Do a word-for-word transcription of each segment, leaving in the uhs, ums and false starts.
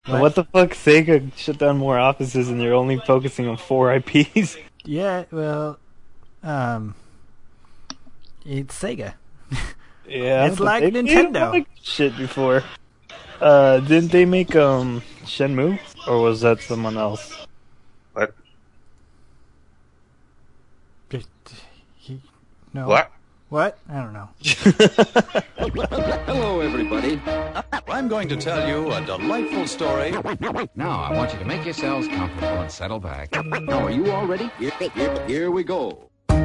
What? What the fuck? Sega shut down more offices and they're only focusing on four I Ps? Yeah, well, um, it's Sega. Yeah, It's but like they made Nintendo. a lot of shit before. Uh, didn't they make um Shenmue, or was that someone else? What? No. What? What? I don't know. Hello, everybody. I'm going to tell you a delightful story. Now, I want you to make yourselves comfortable and settle back. Now, are you all ready? Here, here, here we go.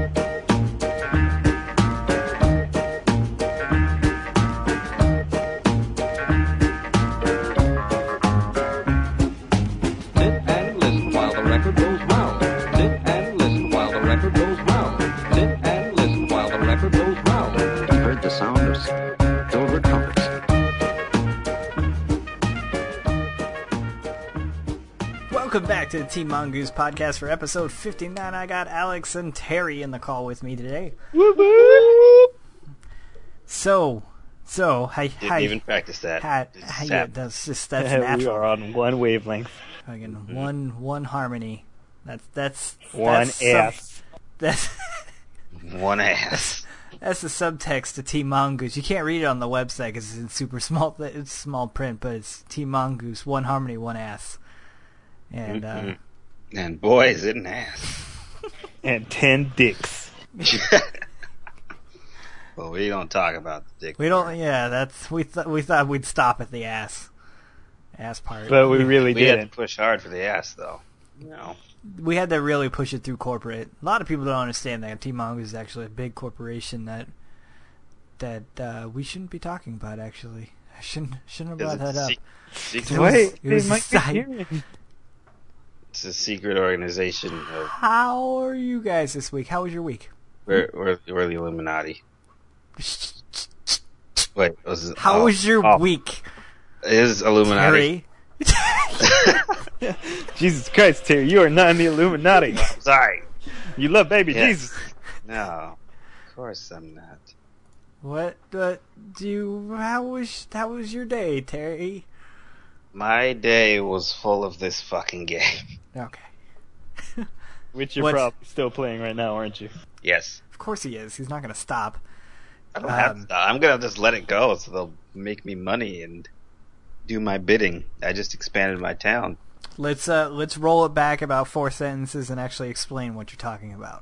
Sit and listen while the record goes round. Sit and listen while the record goes round. Sit and listen while the record goes round. He heard the sound of silver trumpets. Welcome back to the Team Mongoose podcast for episode fifty-nine. I got Alex and Terry in the call with me today. Whoop, whoop. So, so, hi, Didn't hi, even practice that. hi, Just hi, yeah, sap. that's just, that's we natural. are on one wavelength. Fucking Mm-hmm. one, one harmony. That's, that's, One that's ass. Sub, that's, One ass. that's the subtext to Team Mongoose. You can't read it on the website because it's in super small, it's small print, but it's Team Mongoose, one harmony, one ass. And, uh, Mhm. And boy, is it an ass. And ten dicks. Well, we don't talk about the dick. we don't, yeah, that's, we thought, we thought we'd stop at the ass. Ass part. But we really We had to didn't. push hard for the ass, though. You know. We had to really push it through corporate. A lot of people don't understand that Team Mongoose is actually a big corporation that that uh, we shouldn't be talking about. Actually, I shouldn't shouldn't have Is brought it that up. se- secret? It was- Wait, it was they might be a side- hearing. It's a secret organization. Of, How are you guys this week? How was your week? we're, we're, we're the Illuminati. Wait, was it, How oh, was your oh, week, Is Illuminati? Terry? Jesus Christ, Terry, you are not in the Illuminati. Sorry. You love baby Yeah. Jesus. No, of course I'm not. What? What do you? How was how was your day, Terry? My day was full of this fucking game. Okay. Which you're What's- probably still playing right now, aren't you? Yes. Of course he is. He's not going to stop. I don't have Um, to. I'm gonna just let it go, so they'll make me money and do my bidding. I just expanded my town. Let's uh let's roll it back about four sentences and actually explain what you're talking about.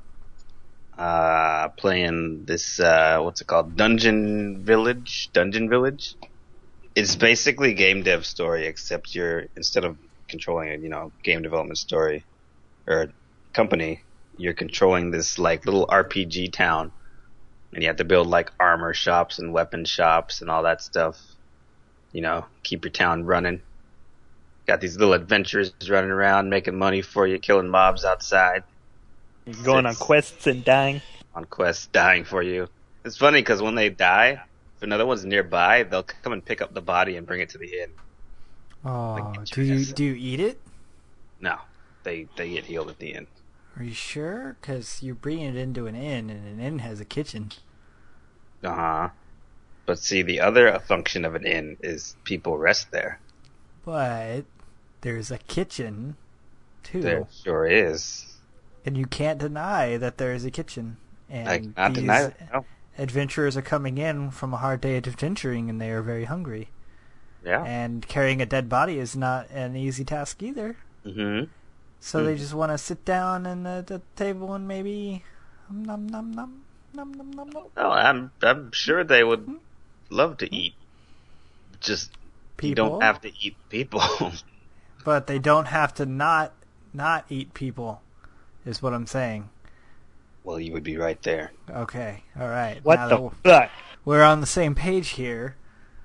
Uh, playing this, uh, what's it called? Dungeon Village? Dungeon Village? It's basically game dev story, except you're, instead of controlling a, you know, game development story, or company, you're controlling this, like, little R P G town. And you have to build, like, armor shops and weapon shops and all that stuff. You know, keep your town running. Got these little adventurers running around, making money for you, killing mobs outside. You're going on Six. quests and dying. On quests, dying for you. It's funny because when they die, if another one's nearby, they'll come and pick up the body and bring it to the inn. Oh, Like, do you yes. do you eat it? No, they they get healed at the inn. Are you sure? Because you're bringing it into an inn, and an inn has a kitchen. Uh huh. But see, the other function of an inn is people rest there. But there's a kitchen too, There sure is. and you can't deny that there is a kitchen. And I cannot these deny that. No. adventurers are coming in from a hard day of adventuring, and they are very hungry. Yeah. And carrying a dead body is not an easy task either. Mm-hmm. So Hmm. they just want to sit down and at the table and maybe nom nom nom nom nom nom nom. Oh, I'm I'm sure they would love to eat. Just you People, don't have to eat people. but they don't have to not not eat people, is what I'm saying. Well, you would be right there. Okay, all right. What Now the that fuck? we're on the same page here.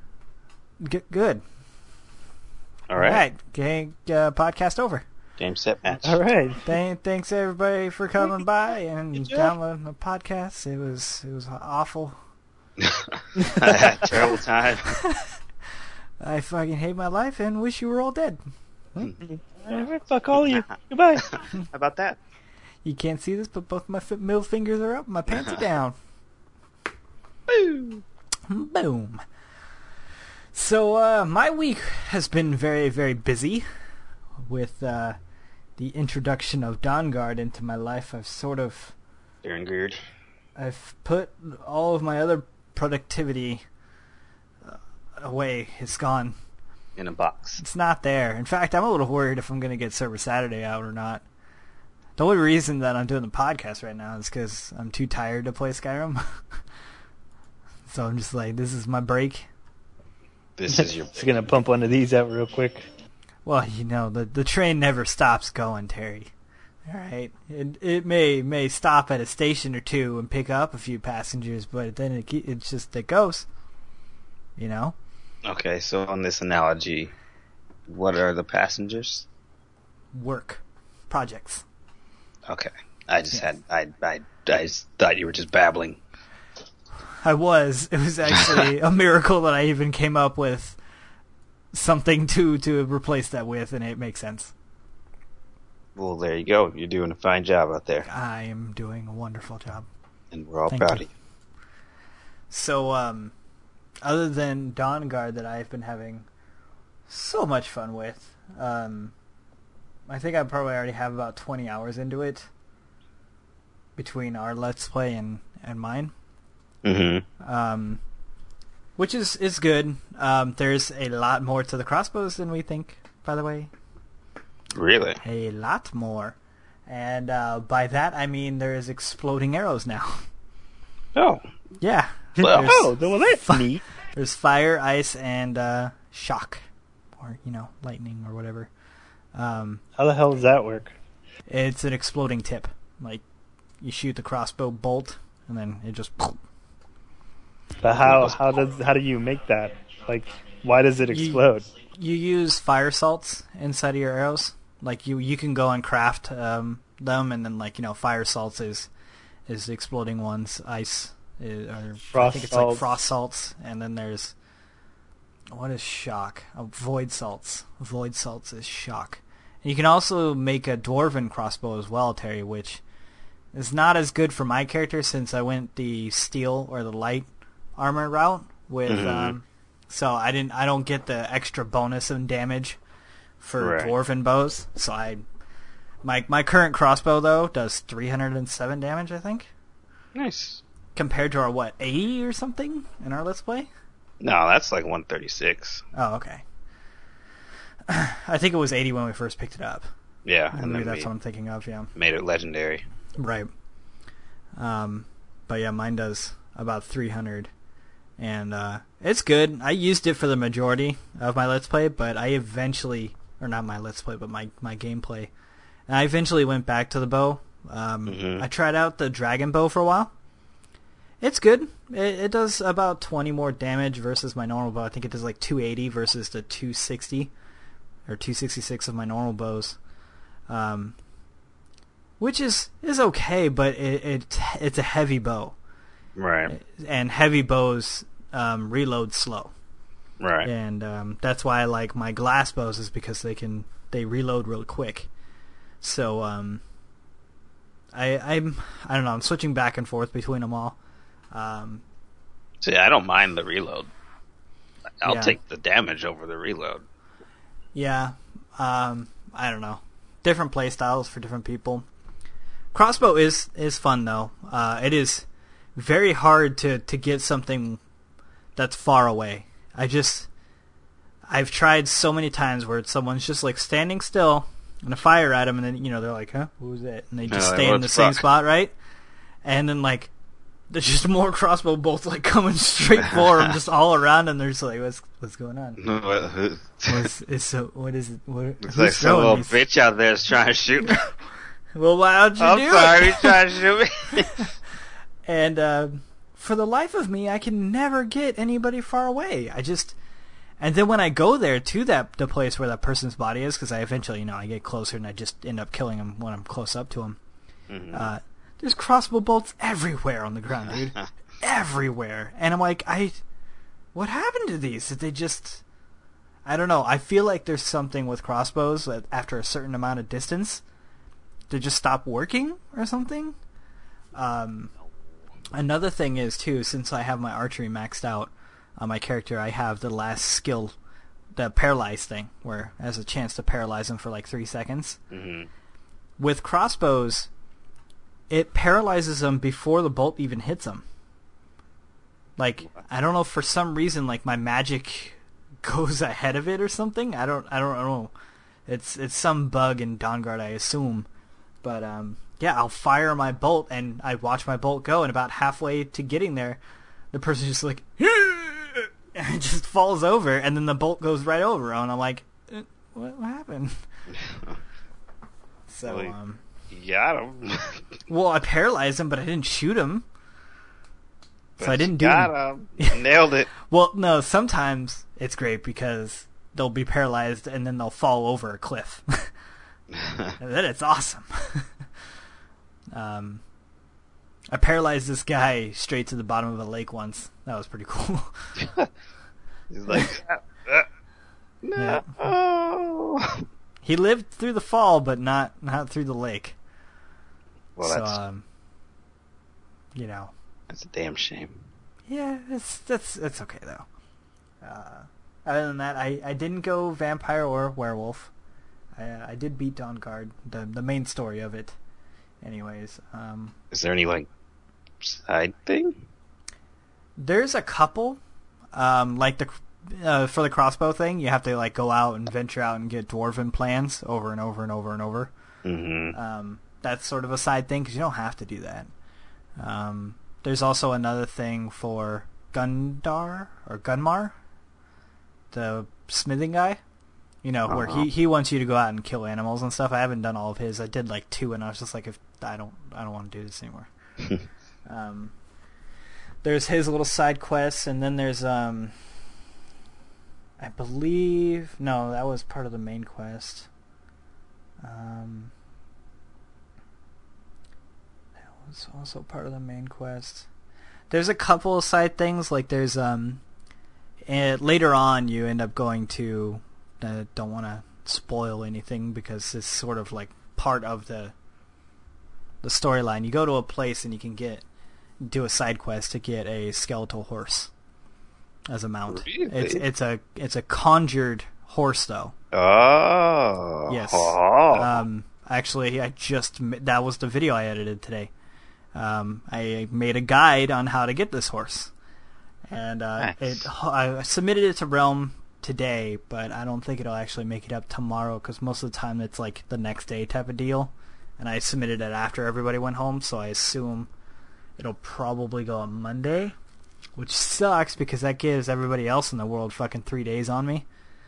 G- good. All right. Okay, uh, podcast over. Game set match. All right. Th- thanks everybody for coming by and Good job. downloading the podcast. It was it was awful. I had a terrible time. I fucking hate my life and wish you were all dead. All right, fuck all of you. Goodbye. How about that? You can't see this, but both my f- middle fingers are up, my pants are down. Woo! Boom. So, uh, my week has been very, very busy with uh, the introduction of Dawnguard into my life. I've sort of... Dawnguard. I've put all of my other productivity uh, away. It's gone. In a box. It's not there. In fact, I'm a little worried if I'm going to get Server Saturday out or not. The only reason that I'm doing the podcast right now is because I'm too tired to play Skyrim. So I'm just like, this is my break. This is your... Just gonna pump one of these out real quick. Well, you know, the the train never stops going, Terry. All right, it it may may stop at a station or two and pick up a few passengers, but then it it's just it goes. You know. Okay, so on this analogy, what are the passengers? Work, projects. Okay, I just Yes. had I I I just thought you were just babbling. I was. It was actually a miracle that I even came up with something to to replace that with, and it makes sense. Well, there you go. You're doing a fine job out there, I am doing a wonderful job. and we're all Thank proud you. of you. So, um, other than Dawnguard that I've been having so much fun with, um, I think I probably already have about twenty hours into it between our Let's Play and, and mine. Mm-hmm. Um, which is, is good. Um, there's a lot more to the crossbows than we think, by the way. Really? A lot more. And uh, by that, I mean there's exploding arrows now. Oh. Yeah. Well, There's- Oh, well that's Fi- neat. There's fire, ice, and uh, shock. Or, you know, lightning or whatever. Um, How the hell does that work? it's an exploding tip. Like, you shoot the crossbow bolt, and then it just... But how how does how do you make that? Like, why does it You- explode? You use fire salts inside of your arrows. Like, you you can go and craft um, them, and then, like, you know, fire salts is is the exploding ones. Ice, is, or I Frost think it's like salts. frost salts, and then there's... What is shock? Oh, void salts. Void salts is shock. And you can also make a dwarven crossbow as well, Terry, which is not as good for my character since I went the steel or the light armor route with. Mhm. Um, so I didn't. I don't get the extra bonus in damage for Right. dwarven bows. So I, my my current crossbow though does three hundred seven damage, I think, Nice. compared to our what eighty or something in our Let's Play. No, that's like one thirty-six. Oh, okay. I think it was eighty when we first picked it up. Yeah, Maybe and then that's we what I'm thinking of, yeah. made it legendary. Right. Um, but yeah, mine does about three hundred. And uh, it's good. I used it for the majority of my Let's Play, but I eventually... Or not my Let's Play, but my, my gameplay. And I eventually went back to the bow. Um, Mhm. I tried out the dragon bow for a while. It's good. It, it does about twenty more damage versus my normal bow. I think it does like two eighty versus the two sixty or two sixty-six of my normal bows, um, which is is okay, but it, it it's a heavy bow, Right. and heavy bows um, reload slow, Right. and um, that's why I like my glass bows is because they can they reload real quick. So um, I I'm I don't know. I'm switching back and forth between them all. Um, See, I don't mind the reload. I'll Yeah. take the damage over the reload. Yeah, um, I don't know. Different play styles for different people. Crossbow is is fun though. Uh, it is very hard to, to get something that's far away. I just I've tried so many times where someone's just like standing still and I fire at them, and then you know they're like, "Huh, who was that?" And they just Yeah, like, stay in what the the same fuck? spot, right? And then like there's just more crossbow bolts like coming straight for them, just all around, and they're just like, "What's what's going on?" What's, is so, what is it? What, Looks who's like some throwing little these? bitch out there is trying to shoot me. Well, why don't you I'm do sorry, it? he's trying to shoot me. And uh, for the life of me, I can never get anybody far away. I just, and then when I go there to that the place where that person's body is, because I eventually, you know, I get closer and I just end up killing him when I'm close up to him. Mhm. Uh, there's crossbow bolts everywhere on the ground, dude, everywhere. And I'm like, I, what happened to these? Did they just? I don't know. I feel like there's something with crossbows that after a certain amount of distance, they just stop working or something. Um, another thing is too, since I have my archery maxed out, on my character, I have the last skill, the paralyze thing, where it has a chance to paralyze him for like three seconds. Mm-hmm. With crossbows, it paralyzes them before the bolt even hits them. Like, I don't know, for some reason, like, my magic goes ahead of it or something. I don't, I don't know. It's it's some bug in Dawnguard, I assume. But, um, yeah, I'll fire my bolt, and I watch my bolt go, and about halfway to getting there, the person's just like, and it just falls over, and then the bolt goes right over, and I'm like, eh, what, what happened? So, Well, um... you got him. well, I paralyzed him, but I didn't shoot him. So I But didn't you do got him. Nailed it. Well, no, sometimes it's great because they'll be paralyzed and then they'll fall over a cliff. And then it's awesome. um, I paralyzed this guy straight to the bottom of a lake once. That was pretty cool. He's like, uh, uh, no. Yeah. He lived through the fall, but not not through the lake. Well, so, that's um, you know. that's a damn shame. Yeah, it's that's it's okay though. Uh, other than that, I, I didn't go vampire or werewolf. I I did beat Dawnguard, the the main story of it. Anyways, um, Is there any like side thing? there's a couple, um, like the uh, for the crossbow thing, you have to like go out and venture out and get dwarven plans over and over and over and over. Mm-hmm. Um, that's sort of a side thing because you don't have to do that. Um, there's also another thing for Gundar or Gunmar, the smithing guy. You know, where Uh-huh. he, he wants you to go out and kill animals and stuff. I haven't done all of his. I did like two, and I was just like, if I don't, I don't want to do this anymore. um, there's his little side quests, and then there's um, I believe no, that was part of the main quest. Um, that was also part of the main quest. There's a couple of side things, like there's um, and later on you end up going to. I don't want to spoil anything because it's sort of like part of the the storyline. You go to a place and you can get do a side quest to get a skeletal horse as a mount. Really? It's it's a it's a conjured horse though. Oh. Yes. Oh. Um, actually, I just ma- that was the video I edited today. Um, I made a guide on how to get this horse, and uh, Nice. it I submitted it to Realm today, but I don't think it'll actually make it up tomorrow because most of the time it's like the next day type of deal, and I submitted it after everybody went home, so I assume it'll probably go on Monday, which sucks because that gives everybody else in the world fucking three days on me.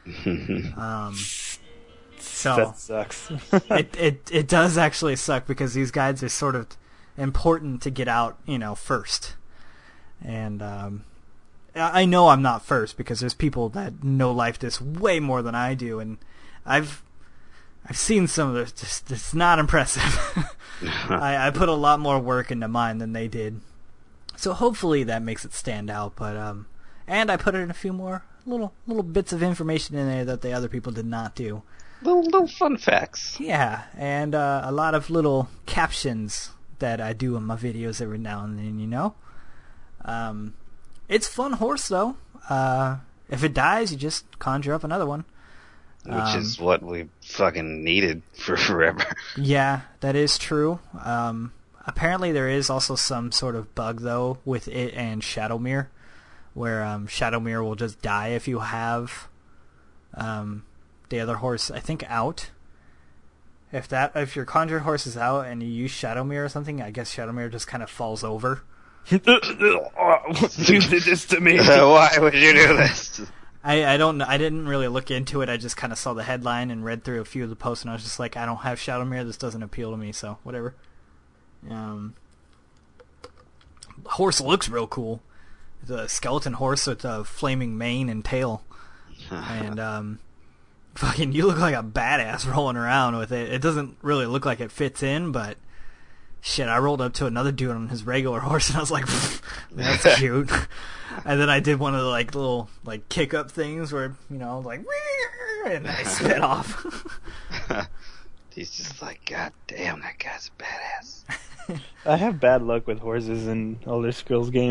um, so That sucks. it, it it does actually suck because these guides are sort of important to get out, you know, first, and um. I know I'm not first because there's people that know Life This way more than I do, and I've I've seen some of this. Just, it's not impressive. I, I put a lot more work into mine than they did, so hopefully that makes it stand out. But um, and I put in a few more little little bits of information in there that the other people did not do. little little fun facts. Yeah, and uh, a lot of little captions that I do in my videos every now and then. You know, um. It's fun horse though. Uh, if it dies, you just conjure up another one. Which Um, is what we fucking needed for forever. Yeah, that is true. Um, apparently there is also some sort of bug though with it and Shadowmere, where um, Shadowmere will just die if you have um, the other horse, I think, out. If that, if your conjured horse is out and you use Shadowmere or something, I guess Shadowmere just kind of falls over. You did this to me. Why would you do this? I, I don't know. I didn't really look into it. I just kind of saw the headline and read through a few of the posts, and I was just like, I don't have Shadowmere. This doesn't appeal to me, so whatever. Um, the horse looks real cool. It's a skeleton horse with a flaming mane and tail, and um, fucking, you look like a badass rolling around with it. It doesn't really look like it fits in, but shit, I rolled up to another dude on his regular horse, and I was like, that's cute. And then I did one of the like little like kick up things where, you know, like, and I spit off. He's just like, God damn, that guy's a badass. I have bad luck with horses in Elder Scrolls game.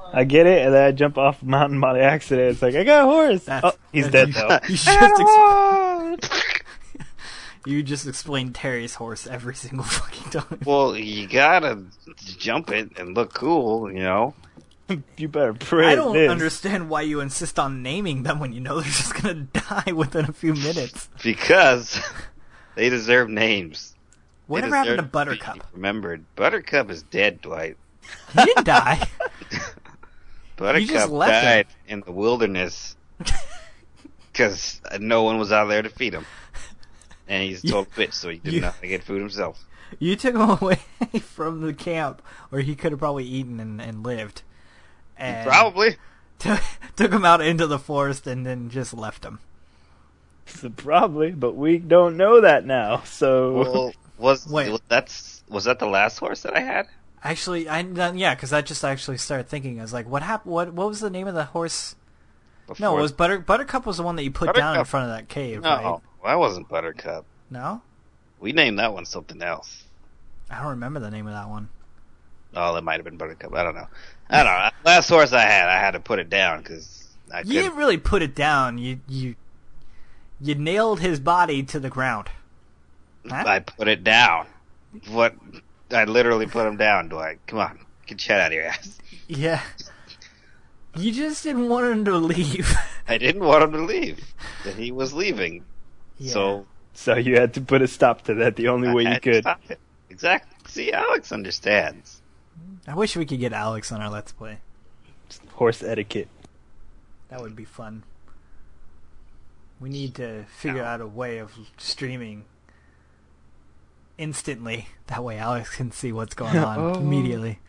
I get it, and then I jump off the mountain by accident. It's like, I got a horse! That's- Oh, he's that's- dead, though. You just ex- you just explained Terry's horse every single fucking time. Well, you gotta jump it and look cool, you know? You better pray I don't this. understand why you insist on naming them when you know they're just gonna die within a few minutes. Because they deserve names. They Whatever happened to deserve Buttercup? be Remembered. Buttercup is dead, Dwight. He didn't die. Buttercup left him. died in the wilderness because no one was out there to feed him. And he's a total bitch, so he didn't you- know how to get food himself. You took him away from the camp where he could have probably eaten and, and lived. And Probably. Took, took him out into the forest and then just left him. So probably, but we don't know that now, so... Well, was Wait. was that's was that the last horse that I had? Actually, I yeah, because I just actually started thinking. I was like, what happened? What what was the name of the horse? Before? No, it was Butter Buttercup was the one that you put down in Buttercup. front of that cave, No, right? that wasn't Buttercup. No, We named that one something else. I don't remember the name of that one. Oh, that might have been Buttercup. I don't know. I don't know. Last horse I had, I had to put it down because I You couldn't. didn't really put it down. You you you nailed his body to the ground. Huh? I put it down. What? I literally put him down, Dwight. Come on, get your head out of your ass. Yeah. You just didn't want him to leave. I didn't want him to leave. That he was leaving. Yeah. So So you had to put a stop to that the only I way you had to could. stop it. Exactly. See, Alex understands. I wish we could get Alex on our Let's Play. Horse etiquette. That would be fun. We need to figure No. out a way of streaming instantly. That way Alex can see what's going on Oh. immediately.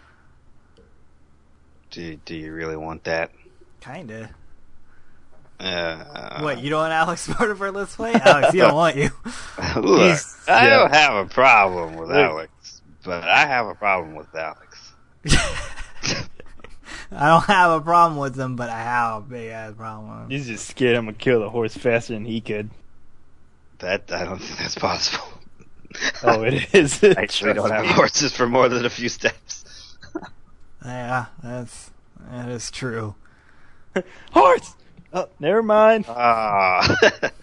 Do Do you really want that? Kinda. Uh, What, you don't want Alex part of our Let's Play? Alex, you don't want you. Look, He's- I yeah. don't have a problem with Look. Alex, but I have a problem with Alex. I don't have a problem with him, but I have a big ass problem with him. He's just scared I'm gonna kill the horse faster than he could. That I don't think that's possible. Oh, it is. I actually don't have horses for more than a few steps. Yeah, that's that is true. Horse! Oh, never mind. Ah.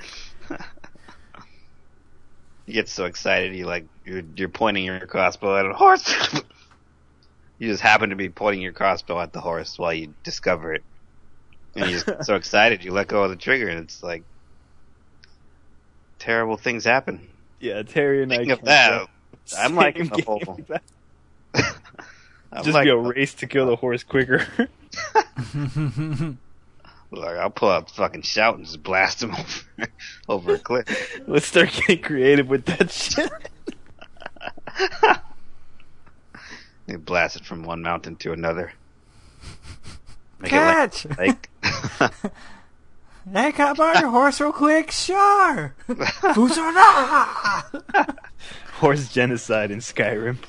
You get so excited, you like you're, you're pointing your crossbow at a horse. You just happen to be pointing your crossbow at the horse while you discover it, and you're just so excited you let go of the trigger, and it's like terrible things happen. Yeah, Terry and Speaking I of that, can't I'm go- liking same the whole. game. I'm Just liking be a the- race to kill the horse quicker. Look, I'll pull out the fucking shout and just blast him over, over a cliff. Let's start getting creative with that shit. You blast it from one mountain to another. Make Catch! it like, like Hey, can I borrow your horse real quick? Sure! Who's on that? Horse genocide in Skyrim.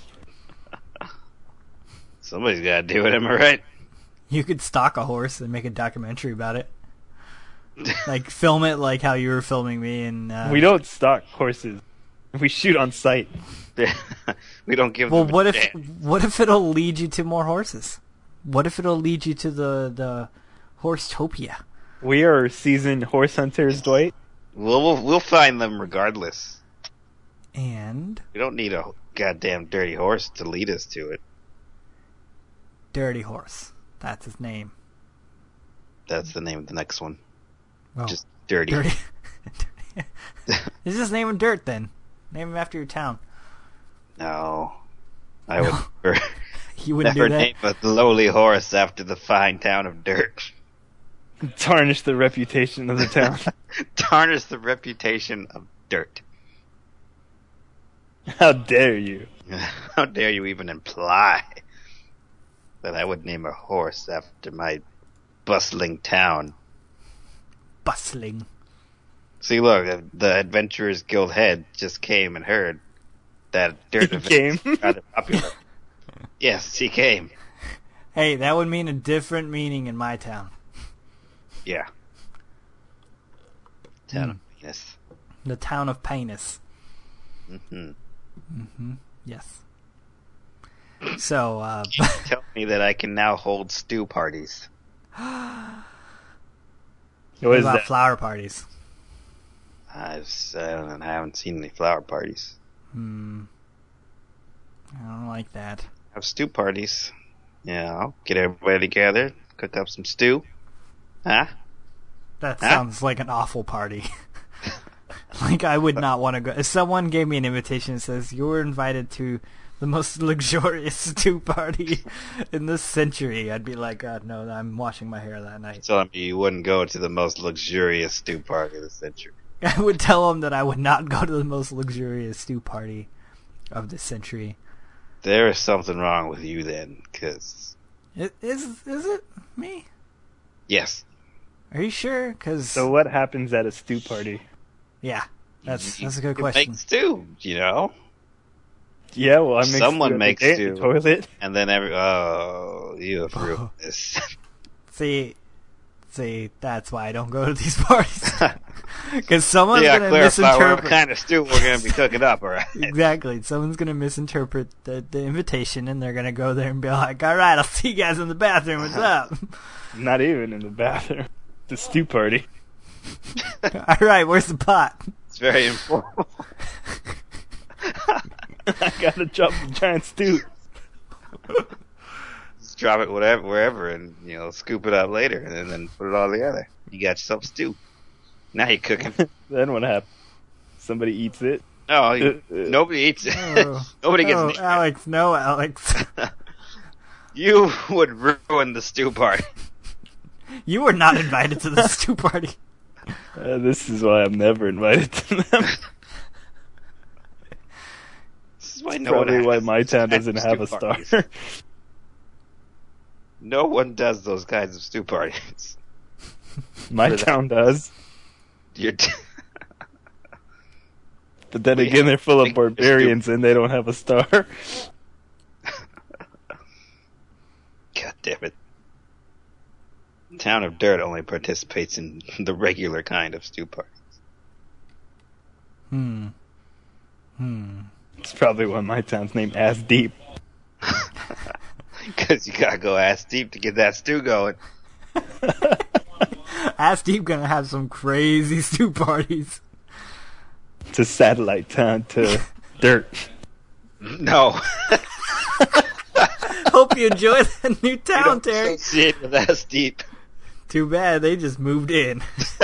somebody's got to do it. Am I right? You could stalk a horse and make a documentary about it. Like, film it like how you were filming me and... Uh, We don't stalk horses. We shoot on sight. We don't give. Well, them a what if chance. what if it'll lead you to more horses? What if it'll lead you to the, the Horsetopia? We are seasoned horse hunters, Dwight. We'll, we'll we'll find them regardless. And We don't need a goddamn dirty horse to lead us to it. Dirty Horse. That's his name. That's the name of the next one. Well, Just dirty. Dirty. Just name him Dirt then. Name him after your town. No, I would never, You wouldn't never do that? name a lowly horse after the fine town of Dirt. Tarnish the reputation of the town. Tarnish the reputation of Dirt. How dare you? How dare you even imply that I would name a horse after my bustling town? Bustling. See, look, the Adventurers Guild head just came and heard that Dirt He event came? is rather popular. Yes, he came. Hey, that would mean a different meaning in my town. Yeah. Town Hmm. of Venus. The town of Penis. Mm-hmm. Mm-hmm. Yes. So, uh, Tell me that I can now hold stew parties. What what is about that? flower parties? I've, s- I, don't, I haven't seen any flower parties. Hmm. I don't like that. Have stew parties. Yeah, I'll get everybody together, cook up some stew. Huh? That Huh? sounds like an awful party. Like, I would not want to go. If someone gave me an invitation and says, you're invited to the most luxurious stew party in this century, I'd be like, God, no, I'm washing my hair that night. Telling me you wouldn't go to the most luxurious stew party of the century. I would tell them that I would not go to the most luxurious stew party of the century. There is something wrong with you then, because... It, is, is it me? Yes. Are you sure? Because, So what happens at a stew party? yeah, that's that's a good You question. make stew, you know? Yeah, well, I make Someone stew every makes day in stew. the toilet. And then every... Oh, you have ruined this. See, see, that's why I don't go to these parties. Because someone's Yeah, gonna clarify what misinterpret. kind of stew we're going to be cooking up, alright? Exactly. Someone's gonna misinterpret the, the invitation, and they're gonna go there and be like, "All right, I'll see you guys in the bathroom. What's up? Not even in the bathroom. The stew party. All right, where's the pot?" It's very informal. I gotta drop the giant stew. Just drop it whatever, wherever and, you know, scoop it up later and then put it all together. You got yourself stew. Now you're cooking. Then what happens? Somebody eats it. No, you, Uh, uh. nobody eats it. Oh, Nobody gets oh, it. Alex, no, Alex. You would ruin the stew party. You were not invited to the stew party. Uh, this is why I'm never invited to them. This is why no one Probably why has my those town kinds doesn't of have a stew star. parties. No one does those kinds of stew parties. My For that. town does. You're t- But then We again, they're full of have- barbarians and they don't have a star. God damn it. Town of Dirt only participates in the regular kind of stew parties. Hmm. Hmm. It's probably why my town's named Ass Deep. Because you gotta go ass deep to get that stew going. Ass Deep gonna have some crazy stew parties. It's a satellite town to Dirt. No. Hope you enjoy the new You town, don't Terry. associate with ass deep. Too bad they just moved in.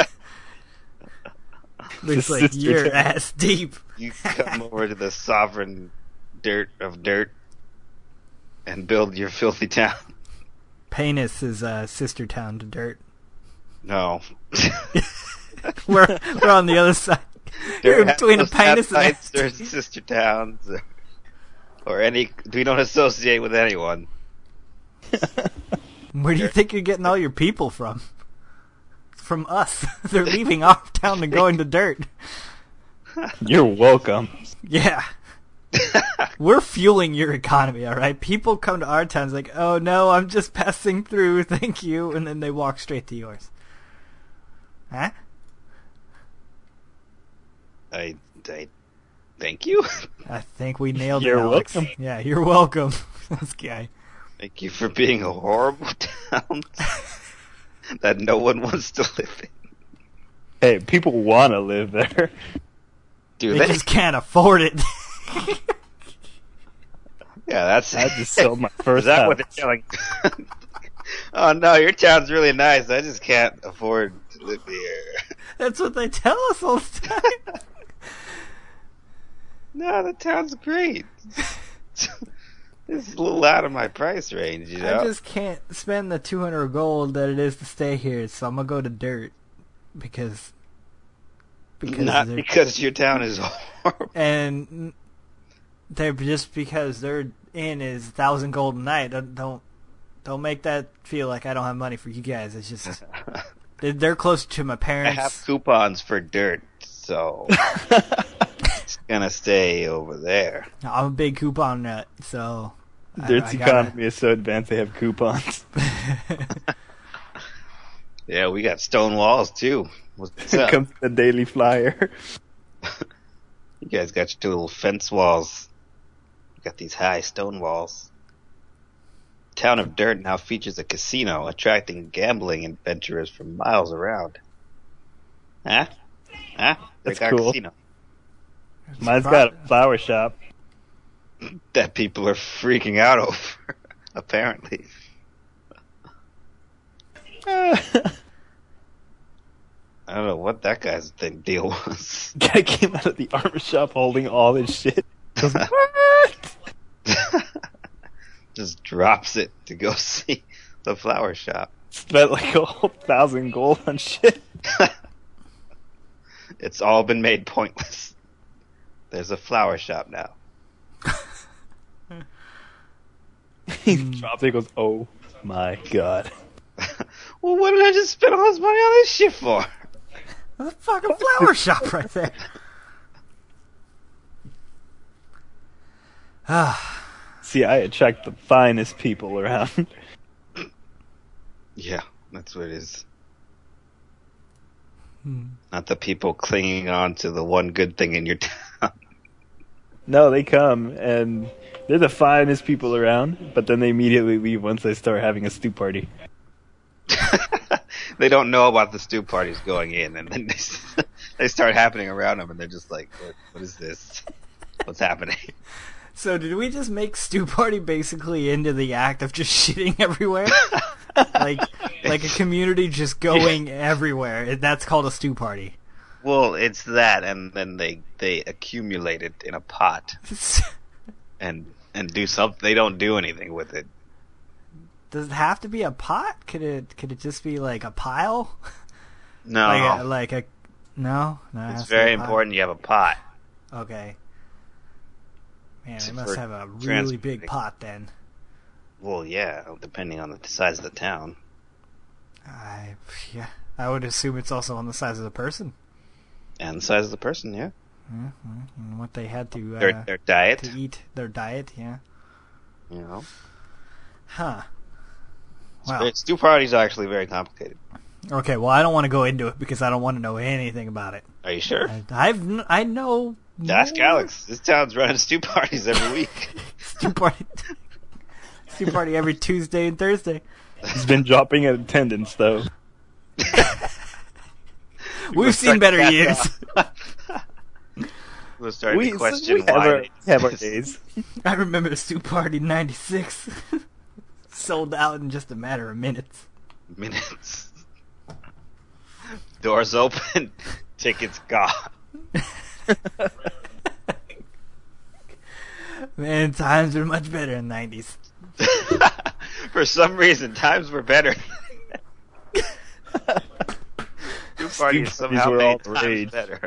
Looks The like sister you're town. ass deep. You come over to the sovereign dirt of dirt and build your filthy town. Penis is uh, sister town to Dirt. No. We're we're on the other side. There You're have between no a penis and satellites ass or deep. sister towns or, or any. We don't associate with anyone. Where do you think you're getting all your people from? From us. They're leaving our town and going to Dirt. You're welcome. Yeah. We're fueling your economy, alright? People come to our towns like, oh no, I'm just passing through, thank you, and then they walk straight to yours. Huh? I, I thank you. I think we nailed You're it, Alex. welcome. Yeah, you're welcome. This guy. Thank you for being a horrible town that no one wants to live in. Hey, people want to live there. Do They they? just can't afford it. Yeah, that's. I just sold my first Is that house. what they're telling? Oh no, your town's really nice. I just can't afford to live here. That's what they tell us all the time. No, the town's great. It's a little out of my price range, you know. I just can't spend the two hundred gold that it is to stay here, so I'm gonna go to Dirt. Because... Because Not they're- because your town is horrible. and they're just because their inn is a thousand gold a night. Don't, don't don't make that feel like I don't have money for you guys. It's just they're, they're close to my I parents. have coupons for dirt, so it's gonna stay over there. I'm a big coupon nut, so I- Dirt's I gotta- economy is so advanced they have coupons. Yeah, we got stone walls too. What's up? Comes the Daily Flyer. You guys got your two little fence walls. You got these high stone walls. town of Dirt now features a casino, attracting gambling adventurers from miles around. Huh? Huh? That's Break our cool. casino. Mine's got a flower shop. That people are freaking out over, apparently. I don't know what that guy's thing deal was. Guy came out of the armor shop holding all his shit. I was like, what? Just drops it to go see the flower shop. Spent like a whole thousand gold on shit. It's all been made pointless. There's a flower shop now. He drops it and goes, oh my god. Well, what did I just spend all this money on this shit for? There's a fucking flower shop right there. Ah, See, I attract the finest people around. Yeah, that's what it is. Hmm. Not the people clinging on to the one good thing in your town. No, they come, and they're the finest people around, but then they immediately leave once they start having a stew party. They don't know about the stew parties going in, and then they, they start happening around them, and they're just like, what, what is this? What's happening? so did we just make Stew Party basically into the act of just shitting everywhere? like like a community just going everywhere. That's called a Stew Party. Well, it's that, and then they, they accumulate it in a pot and and do something. They don't do anything with it. Does it have to be a pot? Could it could it just be like a pile? No, Like a, like a no, no. it has it's to be very a pot. important you have a pot. Okay. Man, It's they must for have a really transporting. big pot then. Well, yeah, depending on the size of the town. I yeah, I would assume it's also on the size of the person And the size of the person, yeah. and what they had to uh, Their, their diet, to eat, their diet. Yeah. you know. Huh. Wow. Wow. Stew parties are actually very complicated. Okay, well, I don't want to go into it because I don't want to know anything about it. Are you sure? I, I've kn- I know. Ask more- Alex. This town's running stew parties every week. Stew party. Stew party every Tuesday and Thursday. He's been dropping in attendance, though. We've seen better years. We're starting We, to question we have, why our, they- have our days. I remember the Stew Party ninety-six. Sold out in just a matter of minutes. minutes. Doors open, tickets gone. Man, times were much better in the nineties. For some reason, times were better. Stew parties somehow were made all the times rage. better.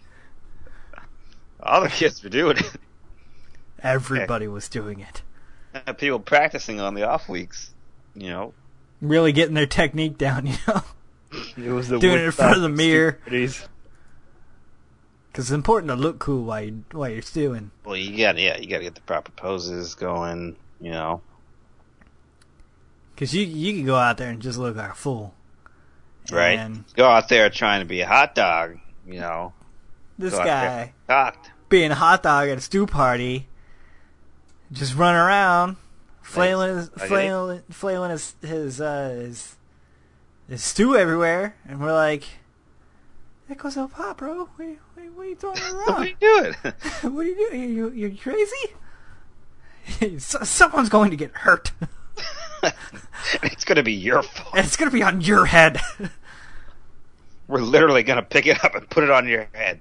All the kids were doing it. Everybody was doing it. And people practicing on the off weeks. You know, Really getting their technique down, you know? It was the Doing it in front of the Woodstock mirror. parties. Because it's important to look cool while, you, while you're stewing. well, you got yeah, you got to get the proper poses going. You know, Because you, you can go out there and just look like a fool. right? And Go out there trying to be a hot dog. You know, this go out guy there cocked. being a hot dog at a stew party, just running around, flailing, his, Okay. flailing, flailing his his, uh, his his stew everywhere, and we're like, "That goes up hot, bro. What, what, what are you throwing it What are around? you doing? What are you doing? You you crazy? So- Someone's going to get hurt. It's gonna be your fault. And it's going to be on your head." We're literally gonna pick it up and put it on your head.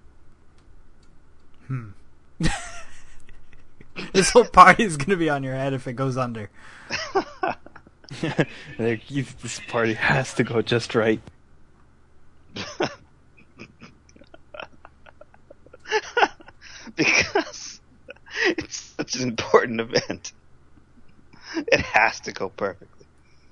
This whole party is going to be on your head if it goes under. Like, you- this party has to go just right. Because it's such an important event. It has to go perfectly.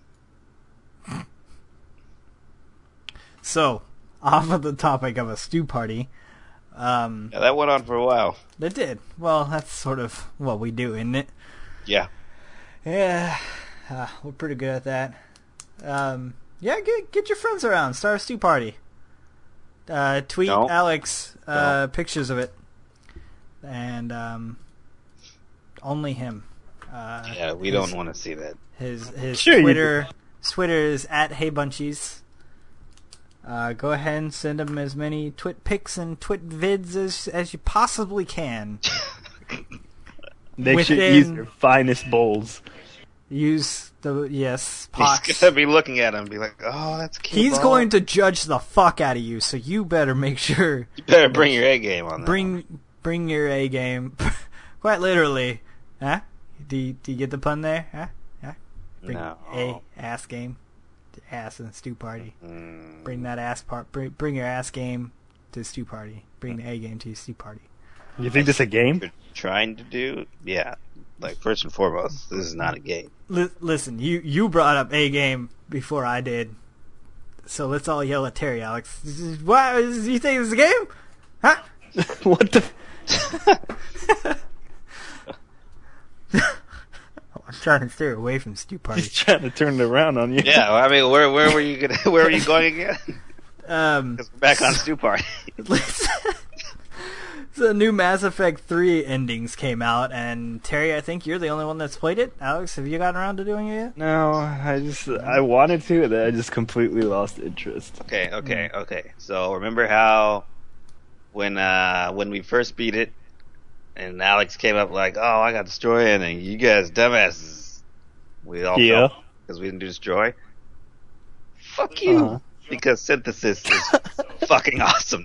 So, off of the topic of a stew party, um, Yeah, that went on for a while. they did. Well, that's sort of what we do, isn't it? Yeah. Yeah, uh, we're pretty good at that. Um, yeah, get get your friends around. Start a stew party. Uh, tweet No. Alex uh, pictures of it, and um, only him. Uh, Yeah, we his, don't want to see that. His his Sure you Twitter Twitter is at HeyBunchies. Uh, go ahead and send him as many twit pics and twit vids as as you possibly can. Make sure you Within- use your finest bowls. Use the yes pox. He's gonna be looking at him and be like, "Oh, that's cute." He's going to judge the fuck out of you, so you better make sure You better bring your A game on that. bring bring your A game. Quite literally, huh? Do you, do you get the pun there? Huh? Huh? Bring No. A ass game, ass in the stew party. Mm, Bring that ass part. Bring, bring your ass game to the stew party. Bring the A game to the stew party. You think this is a game? you're trying to do, yeah. Like first and foremost, this is not a game. Li- listen, you you brought up A game before I did, so let's all yell at Terry, Alex. What? You think it's a game? Huh? What the? I'm trying to steer away from stew party. He's trying to turn it around on you. Yeah, well, I mean, where where were you gonna? Where were you going again? Um, Because we're back on Stew Party. the new Mass Effect three endings came out, and Terry, I think you're the only one that's played it. Alex, have you gotten around to doing it yet? No, I just I wanted to, and then I just completely lost interest. Okay, okay, okay. So remember how when uh when we first beat it, and Alex came up like, "Oh, I got destroy," and then you guys dumbasses, we all Yeah. because we didn't do destroy. Fuck you, Uh-huh. because synthesis is fucking awesome.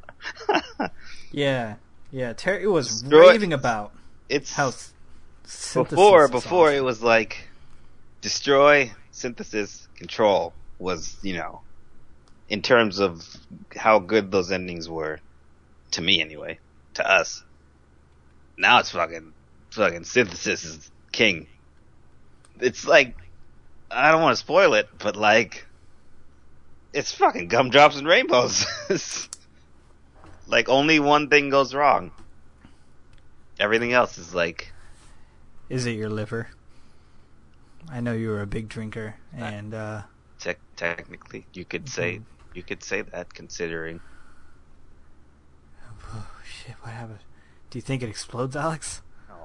Yeah, yeah. Terry was Destroy- raving about It's how s- synthesis before is before awesome. it was like destroy, synthesis, control was, you know, in terms of how good those endings were, to me anyway, to us. Now it's fucking fucking synthesis is king. It's like, I don't want to spoil it, but like, it's fucking gumdrops and rainbows. Like, only one thing goes wrong. Everything else is like, Is it your liver? I know you were a big drinker, and uh, te- technically, you could say you could say that, considering. oh shit, what happened? Do you think it explodes, Alex?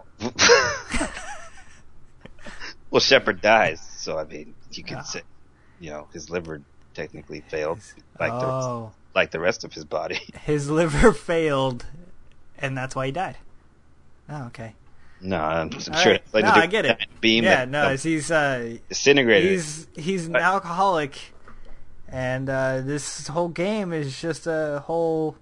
Well, Shepard dies, so I mean, you could Ah. say, you know, his liver technically failed, like the Oh, like the rest of his body. his liver failed, and that's why he died. Oh, okay. No, I'm, I'm All sure. right. it's like No, the I get it. Beam Yeah, that, no, you know, it's- he's uh, disintegrated. he's he's an Right. alcoholic, and uh, this whole game is just a whole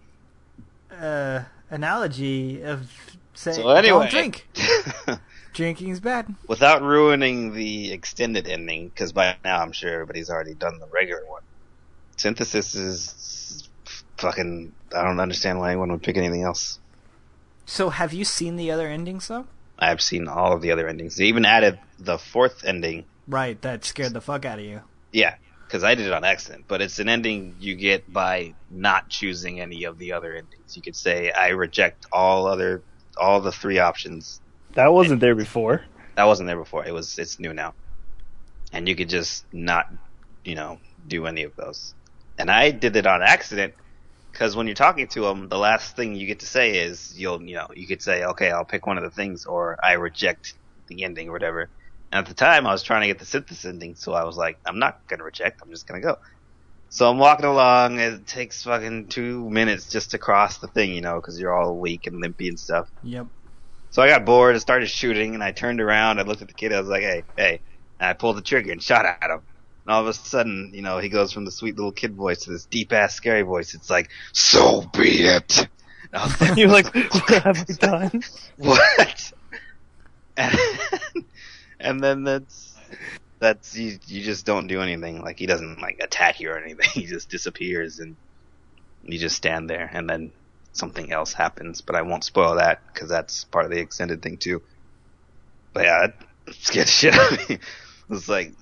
uh, analogy of saying, So anyway, "Don't drink. Drinking's bad." without ruining the extended ending, because by now I'm sure everybody's already done the regular one. Synthesis is fucking. I don't understand why anyone would pick anything else. So, have you seen the other endings though? I've seen all of the other endings. They even added the fourth ending. Right, that scared the fuck out of you. Yeah, because I did it on accident. But it's an ending you get by not choosing any of the other endings. You could say, I reject all other, all the three options. That wasn't there before. That wasn't there before. It was. It's new now, and you could just not, you know, do any of those. And I did it on accident because when you're talking to them, the last thing you get to say is you'll, you know, you could say, okay, I'll pick one of the things, or I reject the ending or whatever. And at the time, I was trying to get the synthesis ending, so I was like, I'm not gonna reject. I'm just gonna go. So I'm walking along. It takes fucking two minutes just to cross the thing, you know, because you're all weak and limpy and stuff. Yep. So I got bored and started shooting, and I turned around, I looked at the kid, I was like, hey, hey, and I pulled the trigger and shot at him. And all of a sudden, you know, he goes from the sweet little kid voice to this deep-ass scary voice. It's like, so be it! And I was like, You're like, what have I done? what? And, and then that's, that's, you, you just don't do anything. Like, he doesn't, like, attack you or anything. He just disappears, and you just stand there, and then something else happens, but I won't spoil that because that's part of the extended thing too. But yeah, it scared the shit out of me. It was like,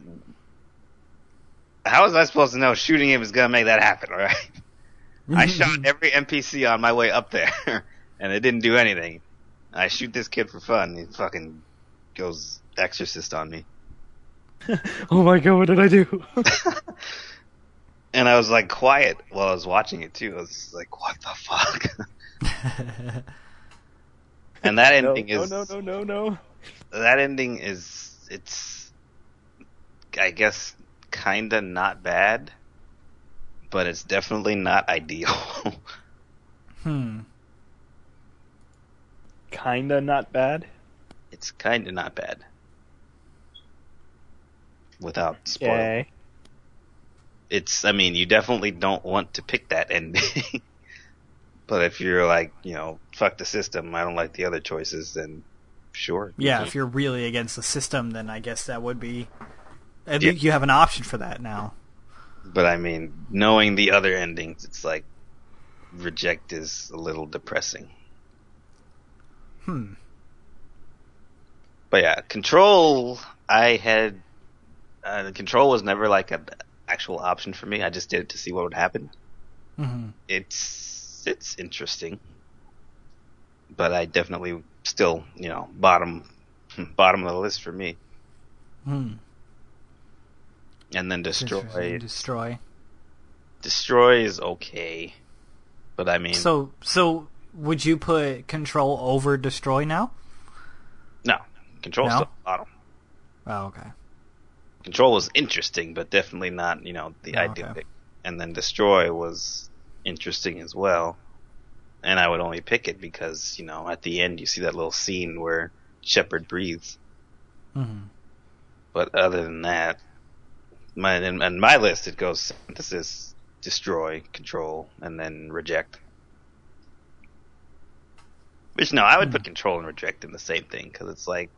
how was I supposed to know shooting him is gonna make that happen? All right, I shot every N P C on my way up there, and it didn't do anything. I shoot this kid for fun. He fucking goes exorcist on me, Oh my god, what did I do? and I was like quiet while I was watching it too. I was just like, what the fuck? And that no, ending no, is no, no, no, no. that ending is, it's, I guess, kinda not bad, but it's definitely not ideal. Hmm. Kinda not bad. It's kinda not bad. Without spoiling. Okay. It's, I mean, you definitely don't want to pick that ending. But if you're like, you know, fuck the system, I don't like the other choices, then sure. Yeah, if you're really against the system, then I guess that would be... I Yeah. think you have an option for that now. But I mean, knowing the other endings, it's like, reject is a little depressing. Hmm. But yeah, Control, I had, uh, Control was never like an actual option for me. I just did it to see what would happen. Mm-hmm. It's, it's interesting. But I definitely still, you know, bottom, bottom of the list for me. Hmm. And then Destroy. Destroy. Destroy is okay. But I mean, So, so would you put Control over Destroy now? no. Control's No? still bottom. Oh, okay. Control was interesting, but definitely not, you know, the Oh, ideal okay. pick. And then Destroy was interesting as well. And I would only pick it because, you know, at the end you see that little scene where Shepard breathes. Mm-hmm. But other than that, my in, in my list it goes Synthesis, Destroy, Control, and then Reject. Which, no, I would put Control and Reject in the same thing, because it's like,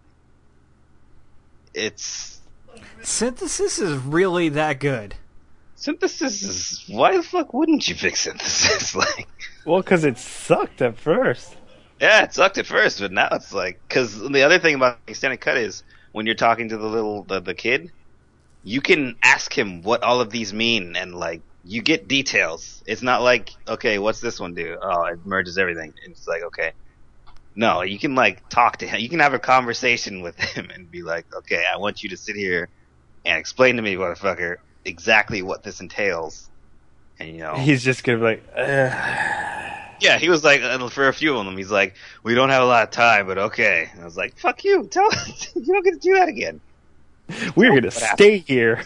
it's... Synthesis is really that good. Synthesis is... Why the fuck wouldn't you pick Synthesis? Like, Well, because it sucked at first. yeah, it sucked at first, but now it's like... Because the other thing about the extended cut is, when you're talking to the little, the, the kid, you can ask him what all of these mean, and like, you get details. It's not like, okay, what's this one do? Oh, it merges everything. It's like, okay. No, you can like talk to him. You can have a conversation with him and be like, okay, I want you to sit here and explain to me, motherfucker, exactly what this entails. And you know, He's just gonna be like, Ugh. yeah, he was like, uh, for a few of them, he's like, we don't have a lot of time, but okay. And I was like, fuck you, tell you don't get to do that again. "We're gonna What stay here."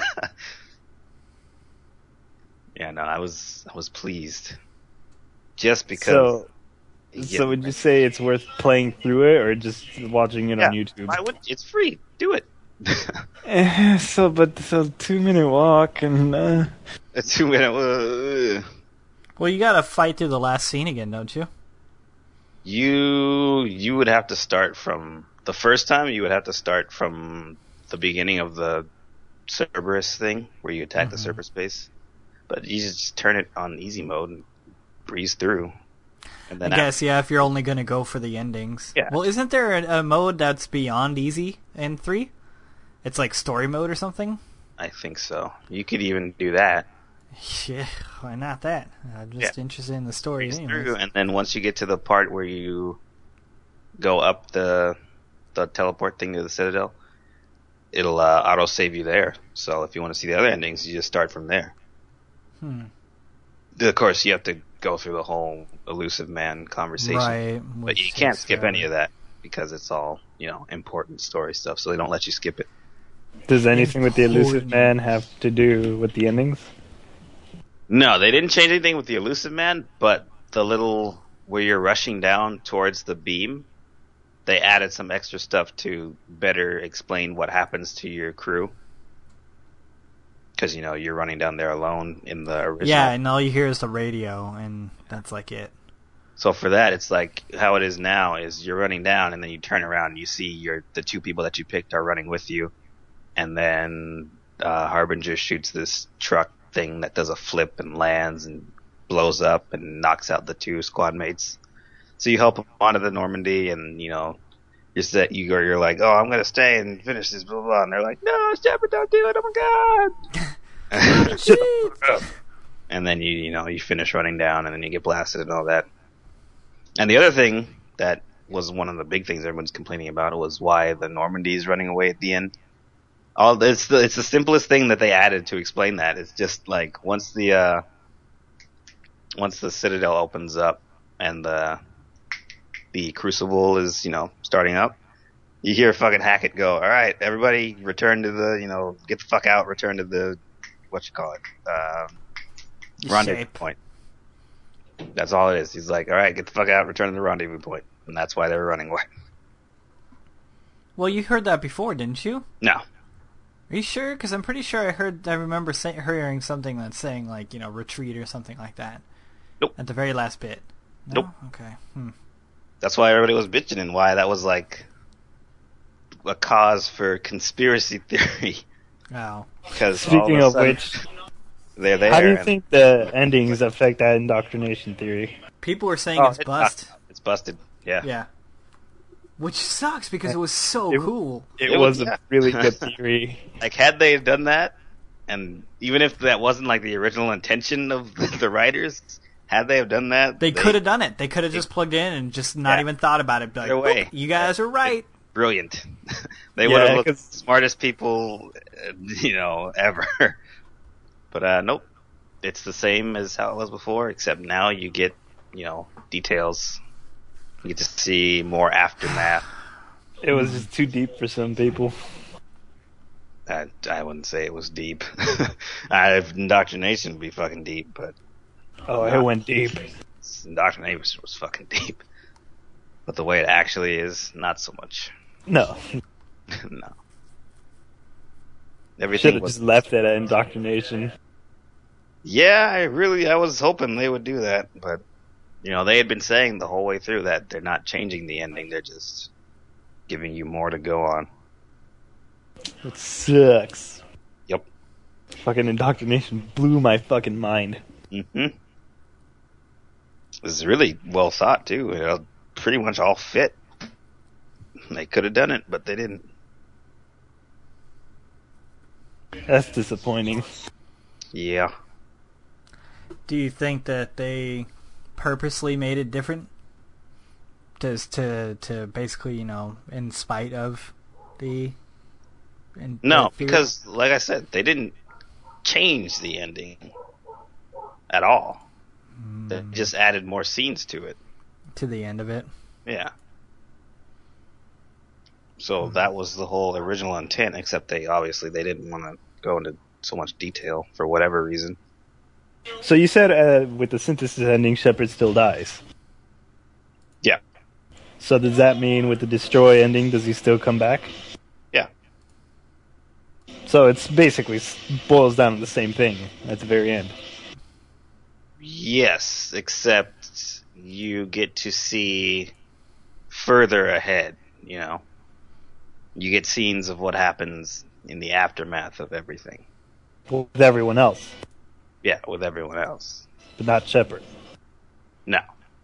Yeah, no, I was I was pleased, just because. So, you get- so would you say it's worth playing through it or just watching it yeah, on YouTube? why would it's free? Do it. Eh, so, but so two minute walk and uh, A two minute. Uh, Well, you gotta fight through the last scene again, don't you? you you would have to start from the first time. You would have to start from the beginning of the Cerberus thing, where you attack the Cerberus base. But you just turn it on easy mode and breeze through. And I then guess, yeah, if you're only gonna go for the endings. Yeah. Well, isn't there a, a mode that's beyond easy in three? It's like story mode or something? I think so. You could even do that. Yeah, why not that? I'm just Yeah. interested in the story Breeze anyways. through, and then once you get to the part where you go up the the teleport thing to the Citadel, it'll uh, auto save you there. So if you want to see the other endings, you just start from there. Hmm. Of course, you have to go through the whole Elusive Man conversation, Right. but which you can't takes skip forever. any of that because it's all, you know, important story stuff. So they don't let you skip it. does anything with the elusive Important. man have to do with the endings? No, they didn't change anything with the Elusive Man, but the little where you're rushing down towards the beam, they added some extra stuff to better explain what happens to your crew. Because, you know, you're running down there alone in the original. Yeah, and all you hear is the radio, and that's like it. So for that, it's like how it is now is you're running down and then you turn around and you see your the two people that you picked are running with you. And then uh, Harbinger shoots this truck thing that does a flip and lands and blows up and knocks out the two squad mates. So you help them onto the Normandy, and you know, you're set, you go, you're like, oh, I'm gonna stay and finish this, blah blah, blah. And they're like, no, Shepard, don't do it, oh my god. Shut the fuck up. And then you you know you finish running down, and then you get blasted and all that. And the other thing that was one of the big things everyone's complaining about was why the Normandy is running away at the end. All it's the it's the simplest thing that they added to explain that. It's just like once the uh, once the Citadel opens up and the the Crucible is, you know, starting up, You hear fucking Hackett go, all right, everybody return to the, you know, get the fuck out, return to the, what you call it, um, rendezvous Shape. point. That's all it is. He's like, all right, get the fuck out, return to the rendezvous point. And that's why they were running away. Well, you heard that before, didn't you? No. Are you sure? Because I'm pretty sure I heard, I remember say, hearing something that's saying, like, you know, retreat or something like that. Nope. At the very last bit. No? Nope. Okay. Hmm. That's why everybody was bitching and why that was like a cause for conspiracy theory. Oh. Because Speaking all of of, a sudden, which, they're there. how do you and- think the endings affect that indoctrination theory? People were saying Oh, it's it- bust. uh, it's busted. Yeah. Yeah. Which sucks because it was so It- cool. It, It was was- a really good theory. Like, had they done that, and even if that wasn't like the original intention of the writers, had they have done that, They could have done it. They could have just plugged in and just not Yeah. even thought about it. Be like, Either way. "Oop, you guys are right. brilliant. They Yeah, would have looked 'cause- the smartest people, uh, you know, ever. But uh, nope, it's the same as how it was before, except now you get, you know, details. You get to see more aftermath. It was just too deep for some people. I, I wouldn't say it was deep. I, indoctrination would be fucking deep, but Oh, it went deep. indoctrination was, was fucking deep. But the way it actually is, not so much. No, No. should Everything have was. just left it at indoctrination. Yeah, I really, I was hoping they would do that, but you know, they had been saying the whole way through that they're not changing the ending; they're just giving you more to go on. It sucks. Yep. Fucking indoctrination blew my fucking mind. Mm-hmm. It was really well thought too. It all pretty much all fit. They could have done it, but they didn't. That's disappointing. Yeah. Do you think that they purposely made it different? Just to to basically, you know, in spite of the. In, No, the theory? because like I said, they didn't change the ending at all. They just added more scenes to it. to the end of it. Yeah. So that was the whole original intent, except they obviously they didn't want to go into so much detail for whatever reason. So you said uh, with the synthesis ending, Shepard still dies. Yeah. So does that mean with the destroy ending, does he still come back? Yeah. So it's basically s- boils down to the same thing at the very end. Yes, except you get to see further ahead, you know. You get scenes of what happens in the aftermath of everything. With everyone else, Yeah, with everyone else. but not Shepard. No.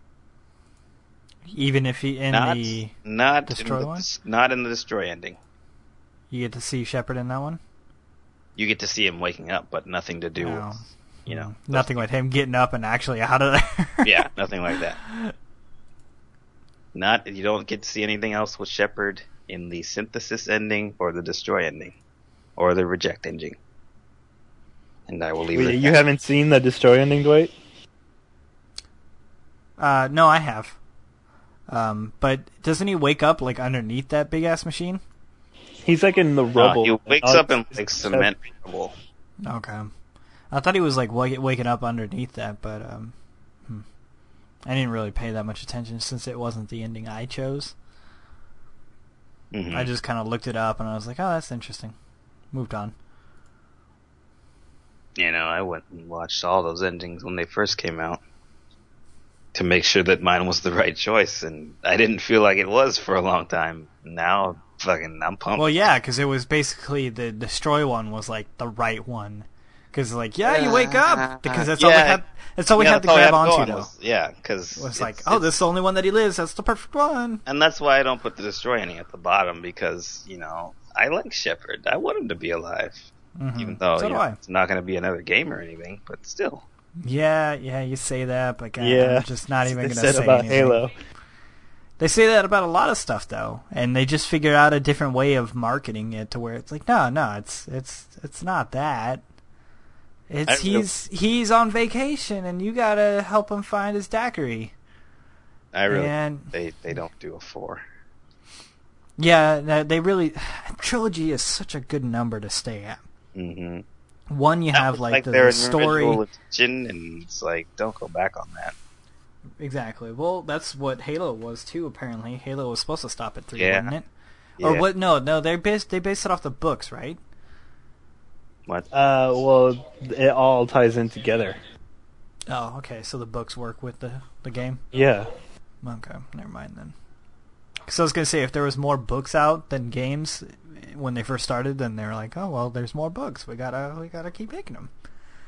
Even if he in Not the not Destroy in the, one? not in the destroy ending. you get to see Shepard in that one. You get to see him waking up, but nothing to do No. with, you know. Nothing with him getting up and actually out of there. Yeah, nothing like that. Not you don't get to see anything else with Shepard in the synthesis ending or the destroy ending or the reject ending. And I will leave it. Wait, at you that. haven't seen the destroy ending, Dwight? Uh, no, I have. Um, but doesn't he wake up like underneath that big ass machine? He's like in the No, rubble. he wakes Oh, up in it's- like it's- cement rubble. Okay, I thought he was like wake- waking up underneath that, but um, hmm. I didn't really pay that much attention since it wasn't the ending I chose. Mhm. I just kind of looked it up and I was like, oh, that's interesting. Moved on. You know, I went and watched all those endings when they first came out to make sure that mine was the right choice, and I didn't feel like it was for a long time. Now, fucking, I'm pumped. Well, yeah, because it was basically the destroy one was like the right one. Because like, yeah, you wake up because that's all we Yeah. had. That's all we Yeah, had to that's all I grab had to go onto on though. was- yeah, because It was like, oh, this is the only one that he lives. That's the perfect one. and that's why I don't put the destroy ending at the bottom, because you know I like Shepard. I want him to be alive, Mhm. even though So you do know, I. it's not going to be another game or anything. But still, Yeah, yeah, you say that, but God, Yeah, I'm just not even they gonna said say about anything. Halo. They say that about a lot of stuff though, and they just figure out a different way of marketing it to where it's like, no, no, it's it's it's not that. It's I really- he's he's on vacation, and you gotta help him find his daiquiri. I really And they they don't do a four. Yeah, no, they really trilogy is such a good number to stay at. Mm-hmm. One, you have like, like the, their the story. individual attention, and it's like don't go back on that. Exactly. Well, that's what Halo was too. Apparently, Halo was supposed to stop at three, Yeah. wasn't it? Yeah. Or what? No, no. They based they based it off the books, right? What? Uh, well, it all ties in together. Oh, okay. So the books work with the the game. Yeah. Okay, never mind then. Because I was gonna say if there was more books out than games when they first started, then they were like, oh well, there's more books. We gotta we gotta keep making them.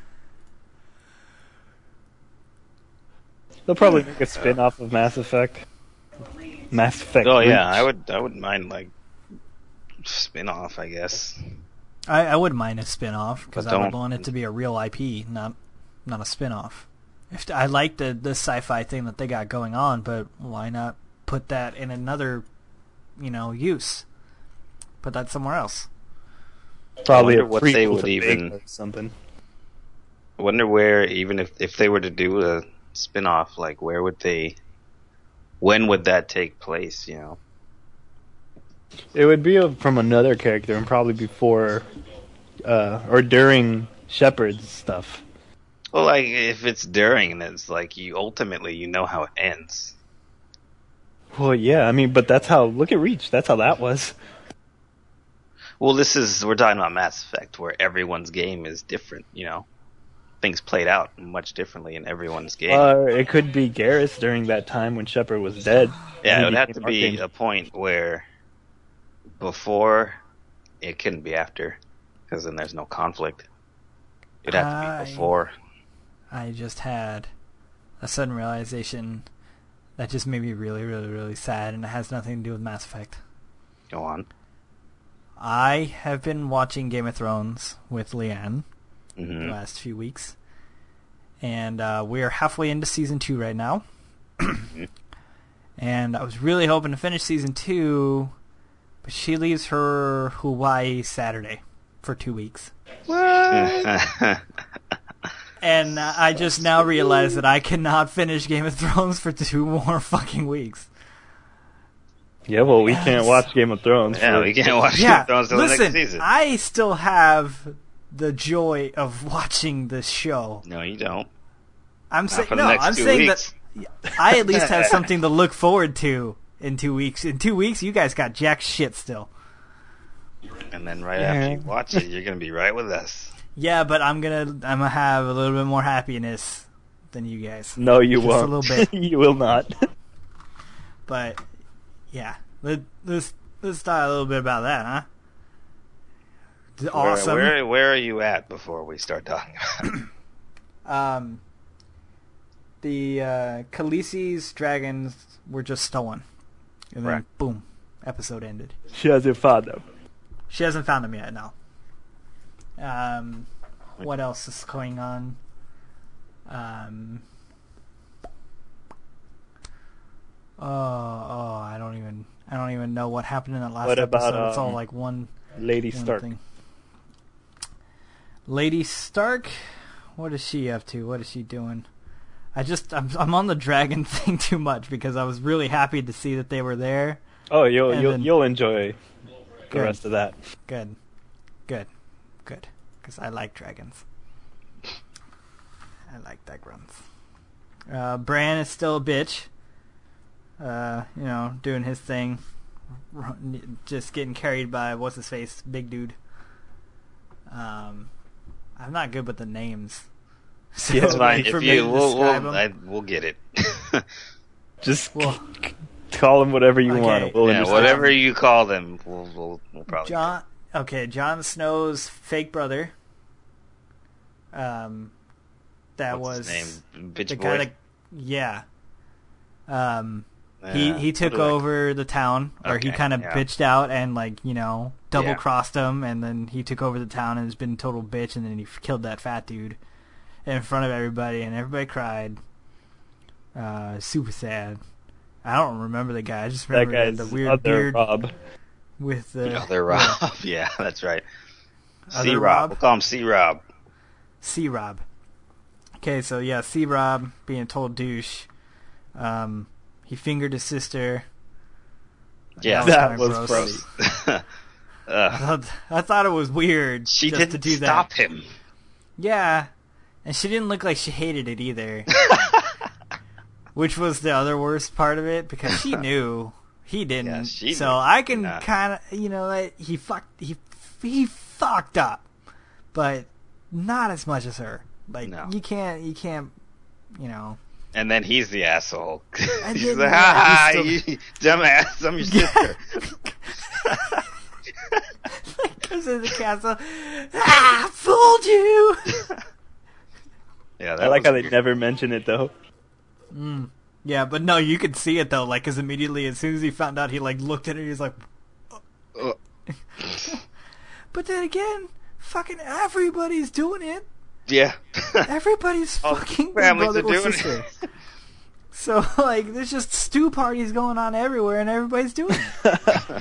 They'll probably make a spin-off of Mass Effect. Mass Effect. Oh Reach. yeah, I would. I wouldn't mind like spin off. I guess. I, I wouldn't mind a spin-off because But I would don't- want it to be a real I P, not not a spin-off. If I like the the sci-fi thing that they got going on, but why not put that in another, you know, use? Put that somewhere else. Probably I a wonder what prequel they would to even- Big or something. I wonder where, even if if they were to do a spin off, like where would they? When would that take place? You know. It would be a, from another character and probably before uh, or during Shepard's stuff. Well, like if it's during, then it's like you ultimately you know how it ends. Well, yeah, I mean, but that's how. Look at Reach. That's how that was. Well, this is we're talking about Mass Effect, where everyone's game is different. You know, things played out much differently in everyone's game. Uh, it could be Garrus during that time when Shepard was dead. yeah, And it would he have to became be Archangel. a point where before it couldn't be after, because then there's no conflict. It'd have to I- be before. I just had a sudden realization that just made me really, really, really sad, and it has nothing to do with Mass Effect. Go on. I have been watching Game of Thrones with Leanne the hmm last few weeks, and uh, we are halfway into season two right now. And I was really hoping to finish season two, but she leaves her Hawaii Saturday for two weeks. And uh, I just now realize that I cannot finish Game of Thrones for two more fucking weeks. Yeah, well, we can't watch Game of Thrones. yeah, for- we can't watch Game Yeah, of Thrones till the listen, next season. I still have the joy of watching this show. No, you don't. I'm Not saying for the no. next I'm two saying weeks. that I at least have something to look forward to in two weeks. In two weeks, you guys got jack shit still. And then right Yeah. after you watch it, you're gonna be right with us. Yeah, but I'm gonna I'm gonna have a little bit more happiness than you guys. No, you Just a won't. little bit. You will not. But yeah, let, let's let's talk a little bit about that, huh? D- Awesome. Where, where where are you at before we start talking about it? Um, the uh, Khaleesi's dragons were just stolen, and then Right. boom, episode ended. She hasn't found them. She hasn't found them yet. No. Um, what else is going on? Um. Oh, oh, I don't even, I don't even know what happened in that last What about, episode. It's all um, like one, Lady one Stark. thing. Lady Stark, what is she up to? What is she doing? I just, I'm, I'm on the dragon thing too much because I was really happy to see that they were there. Oh, you'll And you'll then- you'll enjoy the Good. rest of that. Good, good, good. Because I like dragons. I like dragons. Uh, Bran is still a bitch. Uh, you know, doing his thing, r- just getting carried by what's his face, big dude. Um, I'm not good with the names. So, Yeah, It's fine. like, for If me you, to we'll, describe we'll, 'em- I, we'll get it. Just Well, call them whatever you Okay. want. We'll yeah, understand. whatever you call them, we'll we'll, we'll probably. John. Okay, Jon Snow's fake brother. Um, that What's was his name? Bitch the boy. guy that, yeah. Um, he Yeah, he took what do I- over the town, or he Okay, kind of yeah. bitched out and like you know double Yeah. crossed him, and then he took over the town and has been a total bitch, and then he f- killed that fat dude in front of everybody, and everybody cried. Uh, super sad. I don't remember the guy. I just That remember guy's the weird other beard Rob. with the Other Rob. Yeah, that's right. Other C Rob. Rob? We'll call him C Rob. C Rob. Okay, so yeah, C Rob being a total douche. Um, he fingered his sister. Yeah, That kinda was gross. funny. I thought, I thought it was weird. She just didn't to do stop that. him. Yeah, and she didn't look like she hated it either. Which was the other worst part of it, because she knew he didn't. Yeah, she so knew. I can Yeah. kind of, you know, like, he fucked, he he fucked up, but not as much as her. Like No. you can't, you can't, you know. And then he's the asshole. And He's then, like, yeah, ha ha, he's still- you dumbass, I'm your sister. Comes into the castle. Ah, fooled you. Yeah, that I like was how they weird. never mention it though. Yeah, but no, you could see it though. Like, because immediately as soon as he found out, he like looked at her. He's like, Uh, but then again, fucking everybody's doing it. yeah. Everybody's All fucking families brother are or doing sister. it. So like, there's just stew parties going on everywhere, and everybody's doing it.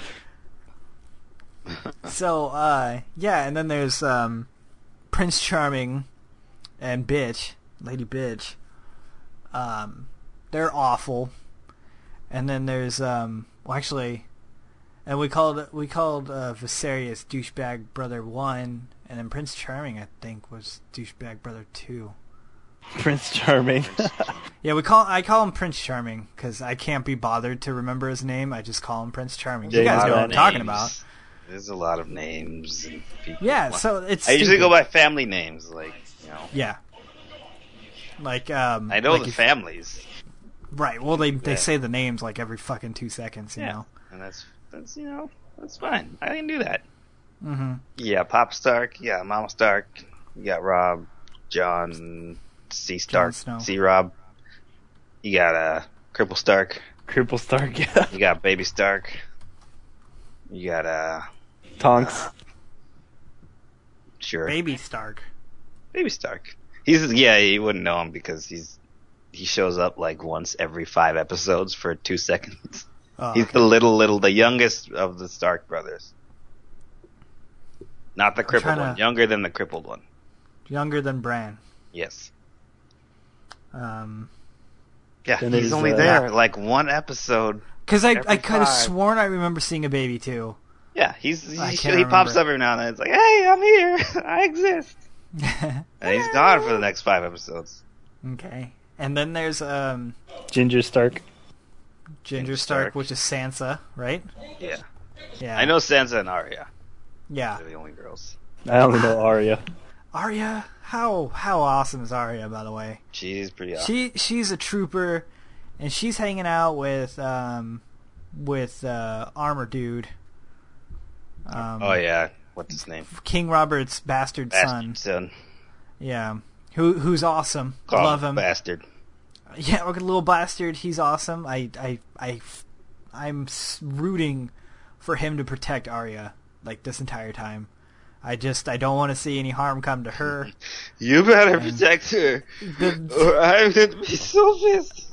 So uh, yeah, and then there's um, Prince Charming and Bitch, Lady Bitch. Um, they're awful. And then there's um, well, actually, and we called we called uh, Viserys douchebag brother one, and then Prince Charming I think was douchebag brother two. Prince Charming. Yeah, we call I call him Prince Charming because I can't be bothered to remember his name. I just call him Prince Charming. You Yeah, guys a know lot what of I'm talking Names. about. There's a lot of names. And people. Yeah, so it's I usually stupid. go by family names, like, you know. Yeah. Like um I know like the if- families. Right. Well, they they Yeah. say the names like every fucking two seconds, you Yeah. know. And that's, that's, you know, that's fine. I can do that. Mhm. Yeah, Pop Stark. Yeah, Mama Stark. You got Rob, John, C Stark, Snow. C Rob. You got uh, Cripple Stark. Cripple Stark, yeah. You got Baby Stark. You got uh, Tonks. sure, Baby Stark. Baby Stark. He's yeah, you wouldn't know him because he's he shows up like once every five episodes for two seconds. Oh, He's okay. the little little the youngest of the Stark brothers. Not the crippled trying one, to- younger than the crippled one. Younger than Bran. Yes. Um Yeah, Then he's there's, only uh, there like one episode. Cuz I Every I could have five. sworn I remember seeing a baby too. Yeah, he's he, I he can't pops remember. up every now and then. It's like, hey, I'm here, I exist, and he's gone for the next five episodes. Okay. And then there's um Ginger Stark. Ginger Ginger Stark, Stark. which is Sansa, right? Yeah, Yeah. I know Sansa and Arya. Yeah. They're the only girls. I only know Arya. Arya, how how awesome is Arya, by the way? She's pretty awesome. She she's a trooper, and she's hanging out with um with uh, Armor Dude. Um, oh yeah, what's his name? King Robert's bastard, son. Bastard son. Yeah, who who's awesome. Call Love him. Bastard. Yeah, look at little bastard. He's awesome. I I I I'm s- rooting for him to protect Arya like this entire time. I just I don't want to see any harm come to her. You better protect her, The- or I'm gonna be so pissed.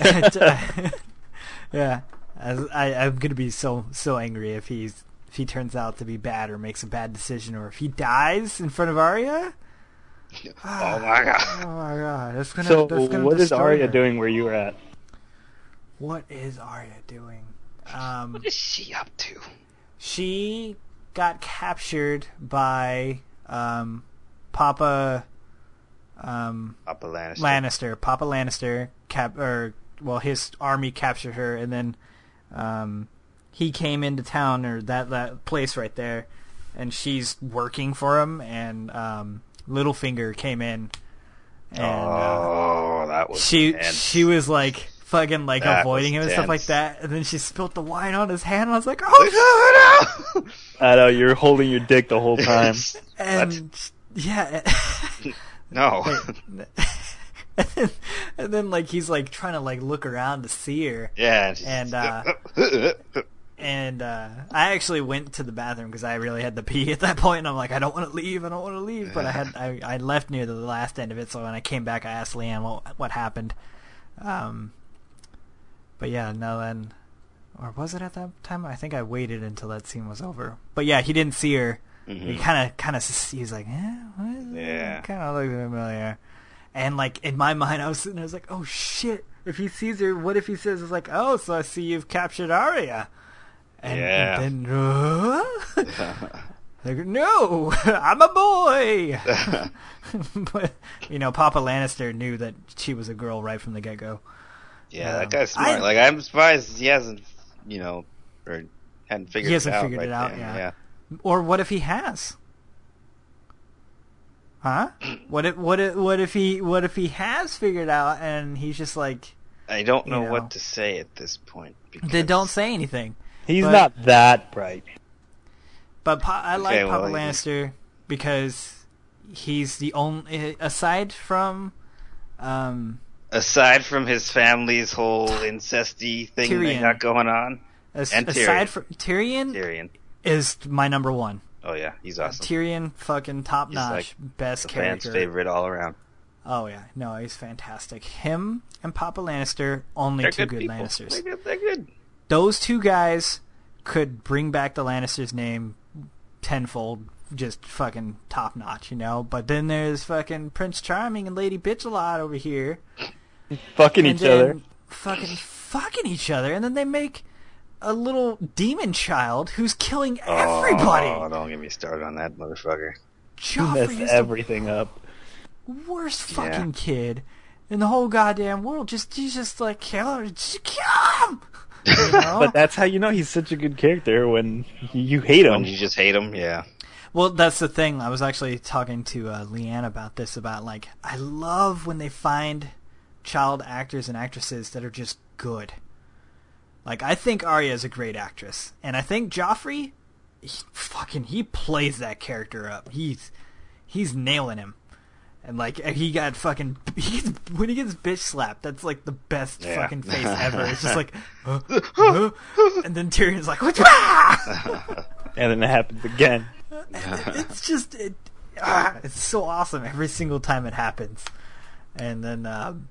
Yeah, As I, I'm gonna be so so angry if he's if he turns out to be bad or makes a bad decision or if he dies in front of Arya. Oh my god. Oh my god, that's gonna. So, that's gonna what is destroy Arya her. doing where you were at? What is Arya doing? Um, What is she up to? she got captured by um, Papa um, Papa Lannister. Lannister. Papa Lannister cap or well, his army captured her, and then um, he came into town or that that place right there, and she's working for him. And um, Littlefinger came in, and uh, Oh, that was she tense. she was like fucking like That avoiding was him and stuff like tense. that, and then she spilt the wine on his hand, and I was like, oh Oh, no! I know you're holding your dick the whole time. and yeah. No. and, then, and then like he's like trying to like look around to see her, Yeah. she's- And, uh, and uh I actually went to the bathroom because I really had to pee at that point, and I'm like, I don't want to leave, I don't want to leave, but I had I, I left near the last end of it, so when I came back, I asked Leanne what what happened. Um, but yeah, no, then or was it at that time? I think I waited until that scene was over. But yeah, he didn't see her. Mhm. He kind of kind of he's like, eh, what is Yeah. kind of looks familiar. And like in my mind, I was sitting there, I was like, oh shit! If he sees her, what if he says, "It's like, oh, so I see you've captured Arya," And, Yeah. and then, uh, like, no, I'm a boy. But, you know, Papa Lannister knew that she was a girl right from the get-go. Yeah, Um, that guy's smart. I- like, I'm surprised he hasn't, you know, or hadn't figured He hasn't it out. figured right it out, then. yeah. Or what if he has? Huh? What if what if what if he what if he has figured out and he's just like, I don't know, You know. what to say at this point. Because... they don't say anything. He's But- not that bright. But pa- I like Okay, well, Papa he- Lannister because he's the only, aside from, um, Aside from his family's whole incesty thing they Tyrion. got going on, as, And aside Tyrion. from Tyrion Tyrion. is my number one. Oh yeah, he's awesome. Tyrion, fucking top He's notch, best the fans' character. favorite all around. Oh yeah, no, he's fantastic. Him and Papa Lannister, only They're two good, good people. Lannisters. They're good. They're good. Those two guys could bring back the Lannisters' name tenfold, just fucking top notch, you know. But then there's fucking Prince Charming and Lady Bitchalot over here, Fucking and each then other. fucking fucking each other, and then they make a little demon child who's killing everybody. Oh, don't get me started on that motherfucker. Joffrey Messed is everything up. the worst fucking Yeah. kid in the whole goddamn world. Just he's just like kill her, just kill him. You know? But that's how you know he's such a good character when you hate him. When you just hate him, yeah. Well, that's the thing. I was actually talking to uh, Leanne about this, about, like, I love when they find child actors and actresses that are just good. Like, I think Arya is a great actress. And I think Joffrey, he, fucking, he plays that character up. He's, he's nailing him. And, like, he got fucking, he gets, when he gets bitch slapped, that's, like, the best Yeah. fucking face ever. It's just like, uh, uh, and then Tyrion's like, "Wah!" And then it happens again. It's just it, ah, it's so awesome every single time it happens. And then um,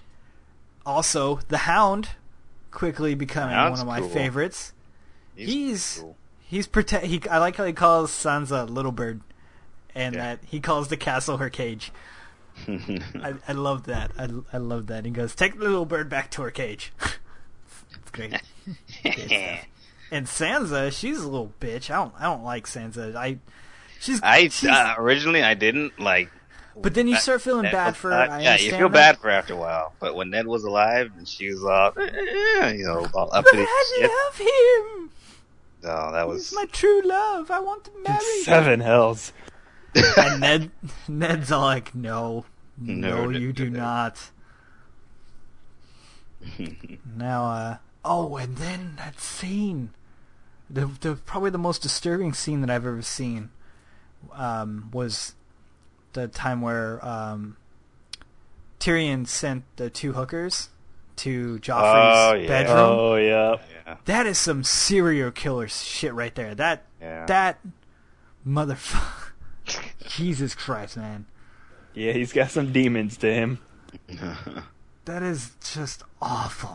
also the Hound quickly becoming Hound's one of my cool. favorites. He's, He's cool. he's prote- he I like how he calls Sansa Little Bird, and Yeah. that he calls the castle her cage. I, I love that. I, I love that. He goes, "Take the little bird back to her cage." It's great. Great stuff. And Sansa, she's a little bitch. I don't I don't like Sansa. I she's I she's, uh, originally I didn't like. but then you that- start feeling Ned bad was for not- her. I yeah, you understand feel that. bad for her after a while. But when Ned was alive and she was all, eh, you know, all But uppity I shit. love him. Oh, that He's was my true love. I want to marry him. Seven hells. And Ned Ned's all like, no, no, No, you no, do no. not. Now, uh, oh, and then that scene, the the probably the most disturbing scene that I've ever seen, um, was the time where um, Tyrion sent the two hookers to Joffrey's Oh, yeah. bedroom. Oh, yeah. yeah, That is some serial killer shit right there. That yeah. that motherfucker. Jesus Christ, man. Yeah, he's got some demons to him. That is just awful.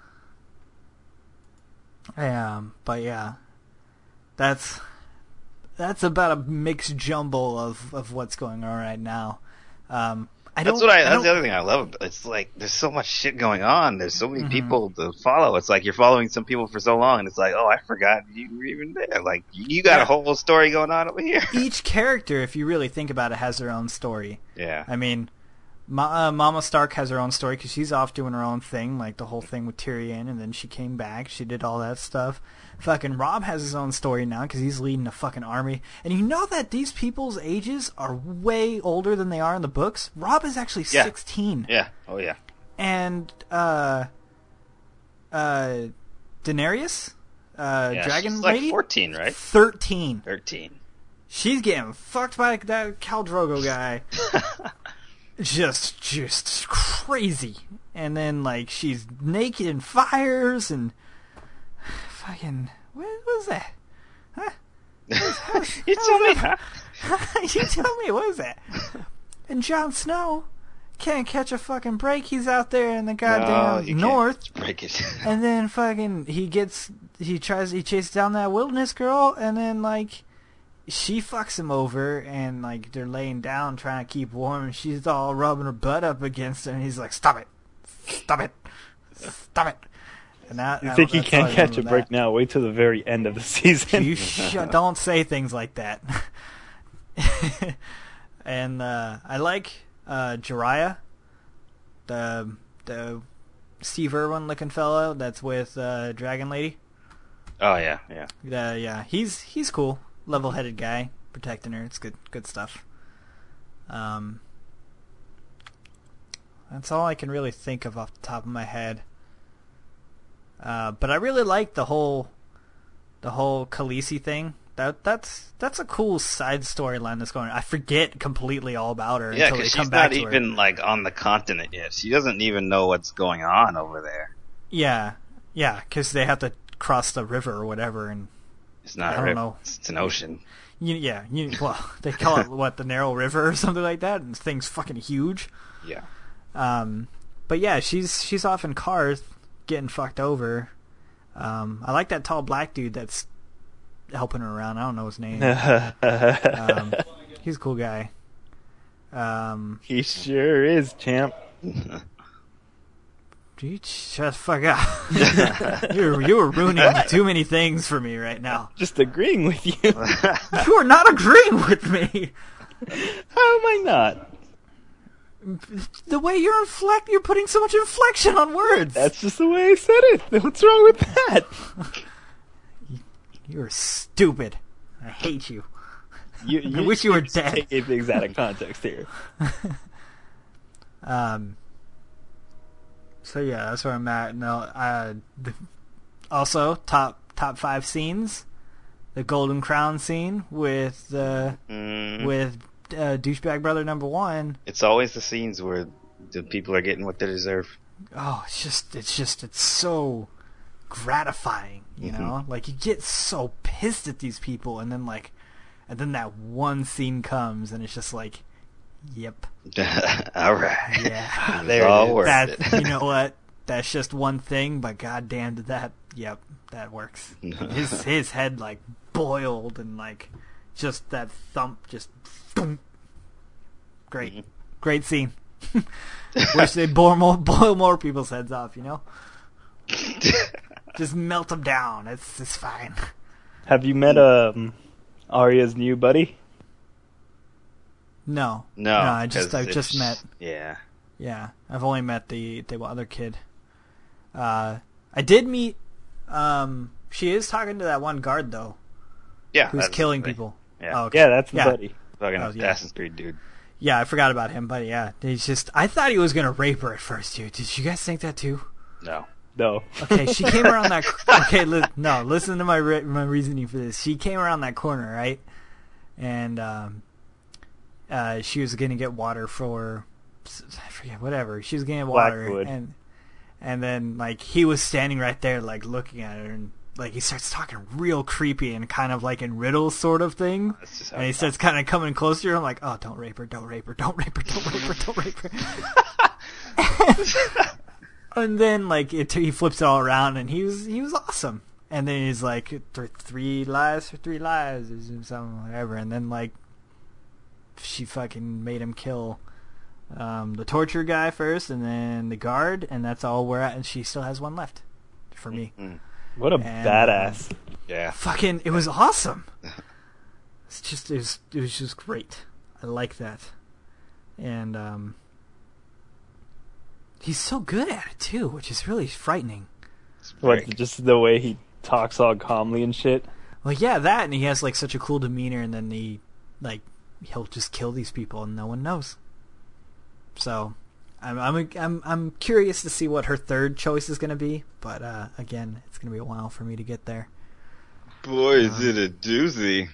Um, but yeah, that's that's about a mixed jumble of, of what's going on right now. Um, I don't. That's what I. I That's don't- the other thing I love. It's like there's so much shit going on. There's so many Mhm. people to follow. It's like you're following some people for so long, and it's like, oh, I forgot you were even there. Like you got Yeah. a whole story going on over here. Each character, if you really think about it, has their own story. Yeah. I mean, Ma- uh, Mama Stark has her own story because she's off doing her own thing, like the whole thing with Tyrion, and then she came back. She did all that stuff. Fucking Rob has his own story now because he's leading a fucking army. And you know that these people's ages are way older than they are in the books? Rob is actually Yeah. sixteen. Yeah. Oh yeah. And, uh, uh, Daenerys, uh, Yeah, Dragon she's like Lady? fourteen, right? thirteen. Thirteen. She's getting fucked by that Khal Drogo guy. just, just crazy. And then, like, she's naked in fires and fucking, what was that? Huh? you tell me, huh? You tell me, what was that? And Jon Snow can't catch a fucking break. He's out there in the No, goddamn you can't north. break it. And then fucking, he gets, he tries, he chases down that wilderness girl, and then, like, she fucks him over, and, like, they're laying down trying to keep warm, and she's all rubbing her butt up against him, and he's like, stop it. Stop it. Stop it. And that, You that- think he that's all can't I catch a remember break that. now? Wait till the very end of the season. You sh- don't say things like that. And uh, I like uh, Jiraiya, the the Steve Irwin looking fellow that's with uh, Dragon Lady. Oh yeah, yeah. Uh, yeah, he's he's cool, level-headed guy, protecting her. It's good good stuff. Um, that's all I can really think of off the top of my head. Uh, but I really like the whole the whole Khaleesi thing. That that's that's a cool side storyline that's going on. I forget completely all about her Yeah, until they because come she's back not to her. even like on the continent yet. She doesn't even know what's going on over there. Yeah, yeah, because they have to cross the river or whatever, and It's not I a don't river. know. It's an ocean. you, yeah, you, well, they call it what, the Narrow River or something like that, and the thing's fucking huge. Yeah. Um, but yeah, she's she's off in cars getting fucked over. Um, I like that tall black dude that's helping her around. I don't know his name. um, he's a cool guy. Um, He sure is, champ. dude, shut the fuck up. you're you are ruining too many things for me right now. Just agreeing with you. You are not agreeing with me. How am I not? The way you're inflect, you're putting so much inflection on words. That's just the way I said it. What's wrong with that? You're stupid. I hate you. You, I wish you were keep dead. Taking things out of context here. Um. So yeah, that's where I'm at. No, uh, the, also top top five scenes, the Golden Crown scene with uh, Mm, with uh, douchebag brother number one. it's always the scenes where the people are getting what they deserve. Oh, it's just it's just it's so gratifying, you Mhm. know. Like you get so pissed at these people, and then like, and then that one scene comes, and it's just like, yep, All right. yeah. It's There it all is. worth That, it. you know what? That's just one thing, but goddamn, did that? Yep, that works. His his head like boiled, and like just that thump, just boom. Great, Mhm. great scene. Wish they'd boil more, boil more people's heads off. You know, just melt them down. It's it's fine. Have you met um, Arya's new buddy? No, No, I just 'cause I just it's- met. Yeah. Yeah, I've only met the the other kid. Uh, I did meet. Um, she is talking to that one guard though, Yeah. who's that's killing the thing. people. Yeah. Oh, okay. Yeah, that's the Yeah. buddy. Fucking Oh, yeah. Assassin's Creed dude. Yeah, I forgot about him, but yeah, he's just. I thought he was gonna rape her at first, dude. Did you guys think that too? No. No. Okay, she came around that. Okay, li- no, listen to my re- my reasoning for this. She came around that corner, right? And um, uh, she was gonna get water for, I forget, whatever. She was gonna get water, Blackwood. and and then like he was standing right there, like looking at her, and like he starts talking real creepy and kind of like in riddles sort of thing. That's just how And he it starts kind of coming closer. I'm like, oh, don't rape her, don't rape her, don't rape her, don't rape her, don't rape her. And then like it, he flips it all around, and he was he was awesome. And then he's like, th- three lives for three lives or something, whatever. And then like she fucking made him kill um, the torture guy first, and then the guard, and that's all we're at. And she still has one left for me. Mm. What a And, badass. Yeah. Fucking, it was awesome. It's just it was it was just great. I like that, and um, he's so good at it too, which is really frightening. What, just the way he talks all calmly and shit? Well, yeah, that, and he has like such a cool demeanor, and then he like he'll just kill these people, and no one knows. So, I'm I'm I'm I'm curious to see what her third choice is going to be, but uh, again, it's going to be a while for me to get there. Boy, is it a doozy.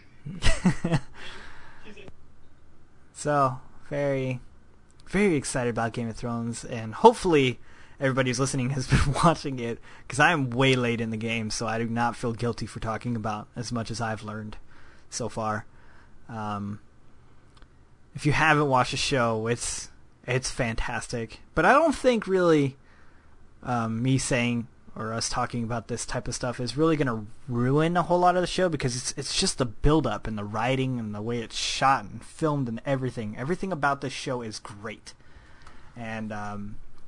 So, very, very excited about Game of Thrones, and hopefully everybody who's listening has been watching it, because I am way late in the game, so I do not feel guilty for talking about as much as I've learned so far. Um, if you haven't watched the show, it's it's fantastic, but I don't think really um, me saying or us talking about this type of stuff is really going to ruin a whole lot of the show, because it's it's just the build-up and the writing and the way it's shot and filmed and everything. Everything about this show is great. And um,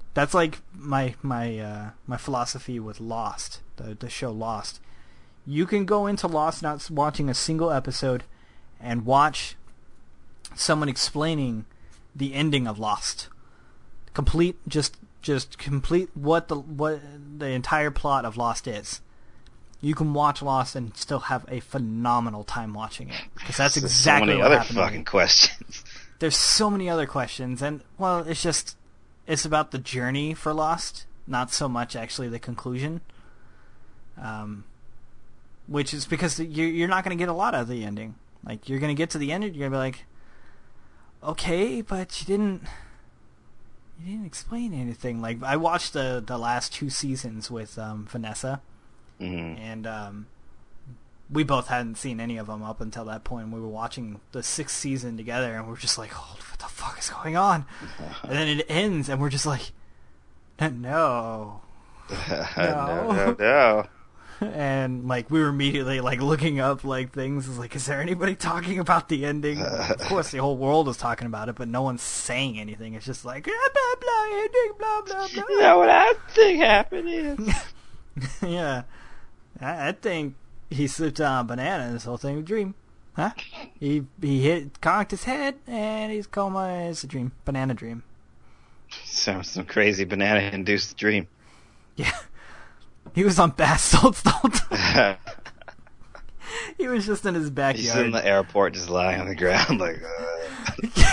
That's like my my uh, my philosophy with Lost, the the show Lost. You can go into Lost not watching a single episode and watch someone explaining the ending of Lost. Complete, just just complete what the what the entire plot of Lost is. You can watch Lost and still have a phenomenal time watching it, because that's There's exactly so many what other happened to me. fucking questions. There's so many other questions, and well, it's just it's about the journey for Lost, not so much actually the conclusion. Um, which is because you're you're not going to get a lot out of the ending. Like, you're going to get to the end, and you're going to be like, okay, but you didn't you didn't explain anything. Like, I watched the the last two seasons with um, Vanessa, Mm-hmm. and um, we both hadn't seen any of them up until that point. We were watching the sixth season together, and we're just like, oh, what the fuck is going on? And then it ends, and we're just like, no. no, no, no. And like, we were immediately like looking up like things. It's like, is there anybody talking about the ending? Of course, the whole world is talking about it, but no one's saying anything. It's just like, blah, blah, blah, ending, blah, blah, blah. You know what I think happened is... Yeah. I, I think he slipped on a banana and this whole thing was a dream. Huh? He he hit, conked his head, and he's coma. It's a dream. Banana dream. Sounds some crazy banana-induced dream. Yeah. He was on bath salts the whole time. He was just in his backyard. He's in the airport just lying on the ground like... Uh...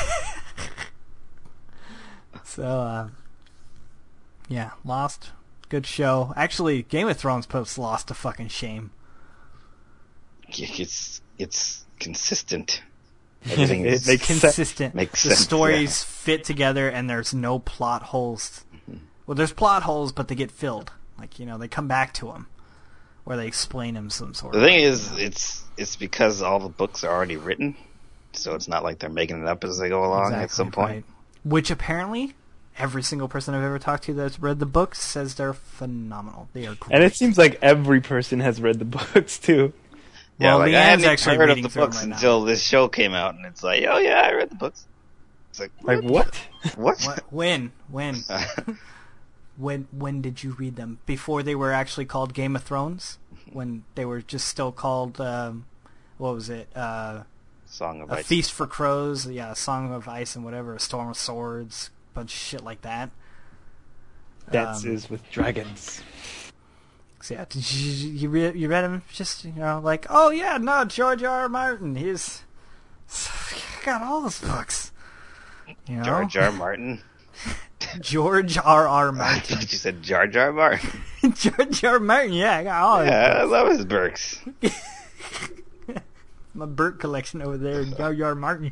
So, uh... yeah, Lost. Good show. Actually, Game of Thrones puts Lost to fucking shame. It's it's consistent. It Everything makes is sense. Consistent. Makes the sense, stories fit together, and there's no plot holes. Mm-hmm. Well, there's plot holes, but they get filled. Like, you know, they come back to them, or they explain them some sort The of thing way. is, it's it's because all the books are already written, so it's not like they're making it up as they go along at Exactly, some point. right. Which apparently, every single person I've ever talked to that's read the books says they're phenomenal. They are great. And it seems like every person has read the books too. Yeah, Well, like I Leanne's hadn't actually heard of reading the through them books right now. until this show came out, and it's like, oh yeah, I read the books. It's like, Like what? What? What? When? When? When? When did you read them? Before they were actually called Game of Thrones? When they were just still called, um, what was it? Uh, Song of a Ice. Feast for Crows, yeah, a Song of Ice and whatever, a Storm of Swords, bunch of shit like that. Dances Um, with Dragons. So yeah, did you you read you read him just you know like oh yeah no George R. R. Martin he's got all those books, you know George R. Martin. George R. R. I Martin. thought you said Jar Jar Martin. George R. Martin, yeah, I got all of Yeah, I love his books. my Burt collection over there, George R. Martin.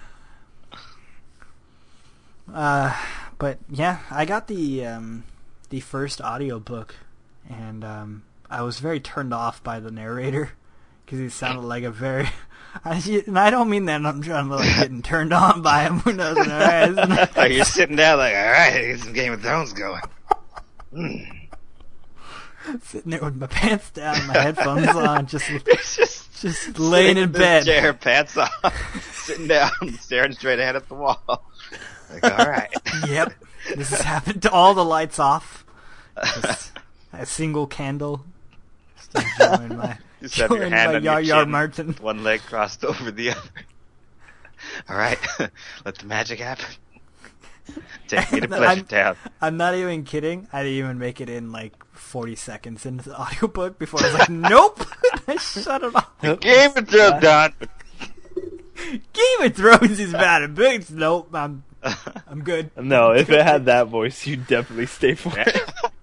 Uh, but yeah, I got the um, the first audiobook, and um, I was very turned off by the narrator because he sounded like a very. I, and I don't mean that I'm trying to like getting turned on by him. Who knows? All right. Oh, you're sitting down like, all right, get some Game of Thrones going. Mm. Sitting there with my pants down, my headphones on, just It's just just laying in this bed. chair, pants off, sitting down, staring straight ahead at the wall. Like, all right. Yep, this has happened to all the lights off. Just a single candle. Just enjoying my, Just have your enjoying hand my on Yar your Yar chin, Martin. one leg crossed over the other. All right, let the magic happen. Take me to Pleasure I'm- Town. I'm not even kidding. I didn't even make it in like forty seconds into the audiobook before I was like, nope! I shut it off. Game of Thrones done. Game of Thrones is bad at books. Nope, I'm, I'm good. No, if it had that voice, you'd definitely stay for it.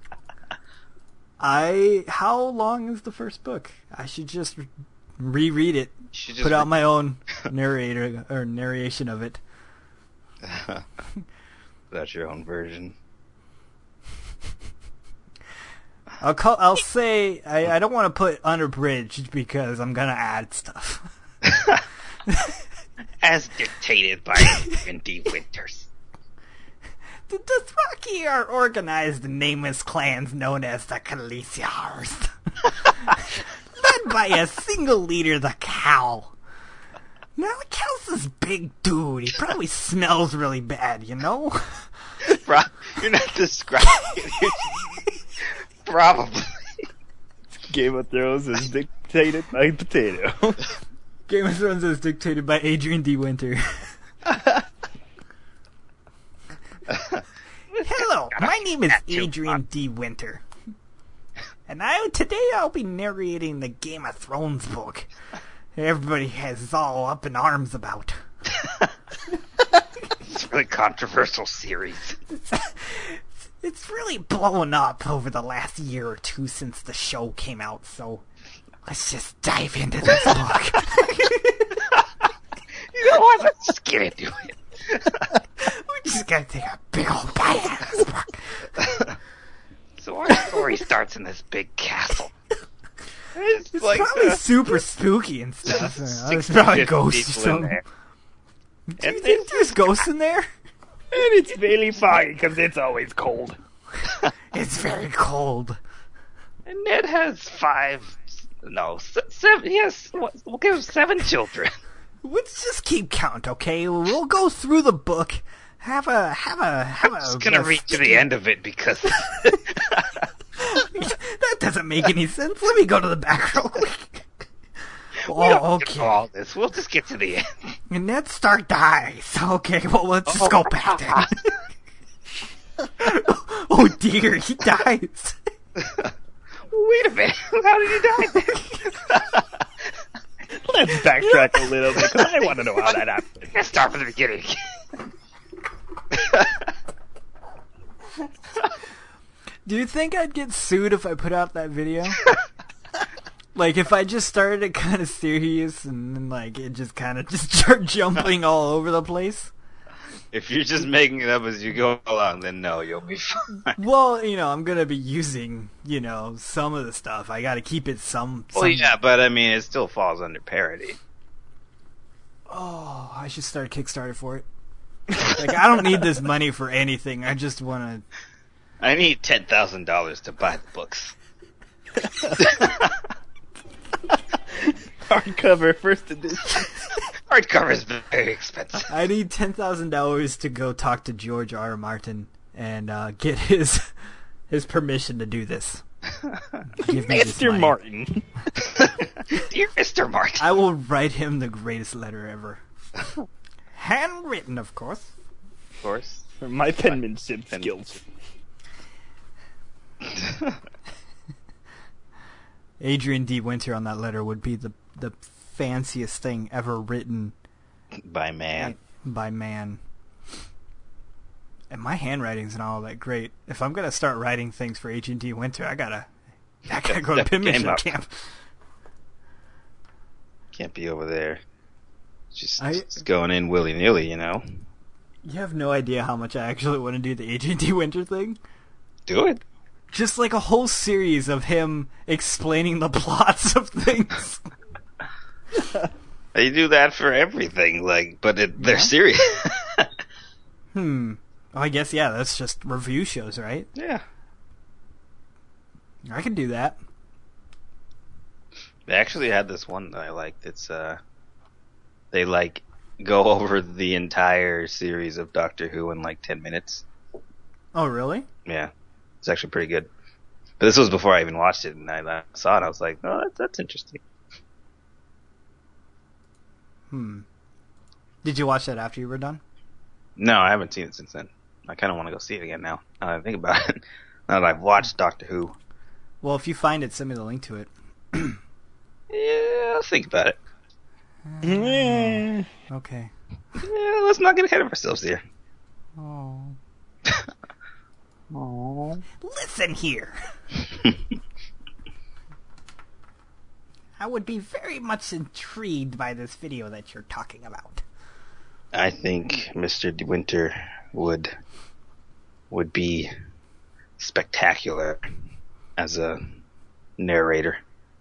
I, how long is the first book? I should just re- reread it. Should just Put out re- my own narrator or narration of it. That's your own version. I'll call. I'll say I, I don't want to put unabridged because I'm gonna add stuff. As dictated by Wendy Winters. The Dothraki are organized in nameless clans known as the Khaleesiars, led by a single leader, the Cow. Now, the Cow's this big dude. He probably smells really bad, you know? pro- you're not describing it. You're probably. Game of Thrones is dictated by Potato. Game of Thrones is dictated by Adrian D. Winter. Hello, my name is Adrian D. Winter. And I today I'll be narrating the Game of Thrones book. Everybody has all up in arms about. It's a really controversial series. It's really blown up over the last year or two since the show came out, so let's just dive into this book. You know what? Let's just get into it. We're just gonna take a big old bite out of this book. So our story starts in this big castle. It's, It's like probably uh, super spooky and stuff. There's sixty, probably fifty ghosts or people in something. there. Do you And think there's ghosts in there? And it's really foggy because it's always cold. It's very cold. And Ned has five, no, se- seven, he has, what, we'll give him seven children. Let's just keep count, okay? We'll go through the book. Have a have a have I'm a. just gonna a read to the end of it because That doesn't make any sense. Let me go to the back real quick. we don't Oh, get to okay. all this. We'll just get to the end. And Ned Stark dies. Okay, well, let's just go back then. Oh dear, he dies. Wait a minute, how did he die then? Let's backtrack a little bit because I want to know how that happened. Let's start from the beginning. Do you think I'd get sued if I put out that video? Like, if I just started it kind of serious and then, like, it just kind of just start jumping all over the place? If you're just making it up as you go along, then no, you'll be fine. Well, you know, I'm gonna be using, you know, some of the stuff. I gotta keep it some... some... Well, yeah, but I mean, it still falls under parody. Oh, I should start a Kickstarter for it. Like, I don't need this money for anything. I just wanna... I need ten thousand dollars to buy the books. Hardcover, first edition. Hardcover is very expensive. I need ten thousand dollars to go talk to George R. R. Martin and uh, get his his permission to do this. Give me this Mister money. Martin. Dear Mister Martin. I will write him the greatest letter ever. Handwritten, of course. Of course. For my penmanship skills. Adrian D. Winter on that letter would be the the fanciest thing ever written By man. by man. And my handwriting's not all that great. If I'm gonna start writing things for Adrian D. Winter, I gotta I gotta go to Step the game penmanship up. camp. Can't be over there. Just, I- just going in willy nilly, you know. You have no idea how much I actually want to do the Adrian D. Winter thing. Do it. Just like a whole series of him explaining the plots of things. They do that for everything, like, but it, they're Yeah. serious. Hmm. Well, I guess, yeah, that's just review shows, right? Yeah. I can do that. They actually had this one that I liked. It's, uh, they, like, go over the entire series of Doctor Who in, like, ten minutes. Oh, really? Yeah. It's actually pretty good. But this was before I even watched it, and I uh, saw it, I was like, oh, that's, that's interesting. Hmm. Did you watch that after you were done? No, I haven't seen it since then. I kind of want to go see it again now. Now that I think about it. Now that I've watched Doctor Who. Well, if you find it, send me the link to it. Yeah, I'll think about it. Yeah. Okay. Yeah, let's not get ahead of ourselves here. Oh. Aww. Listen here. I would be very much intrigued by this video that you're talking about. I think Mister De Winter would would be spectacular as a narrator.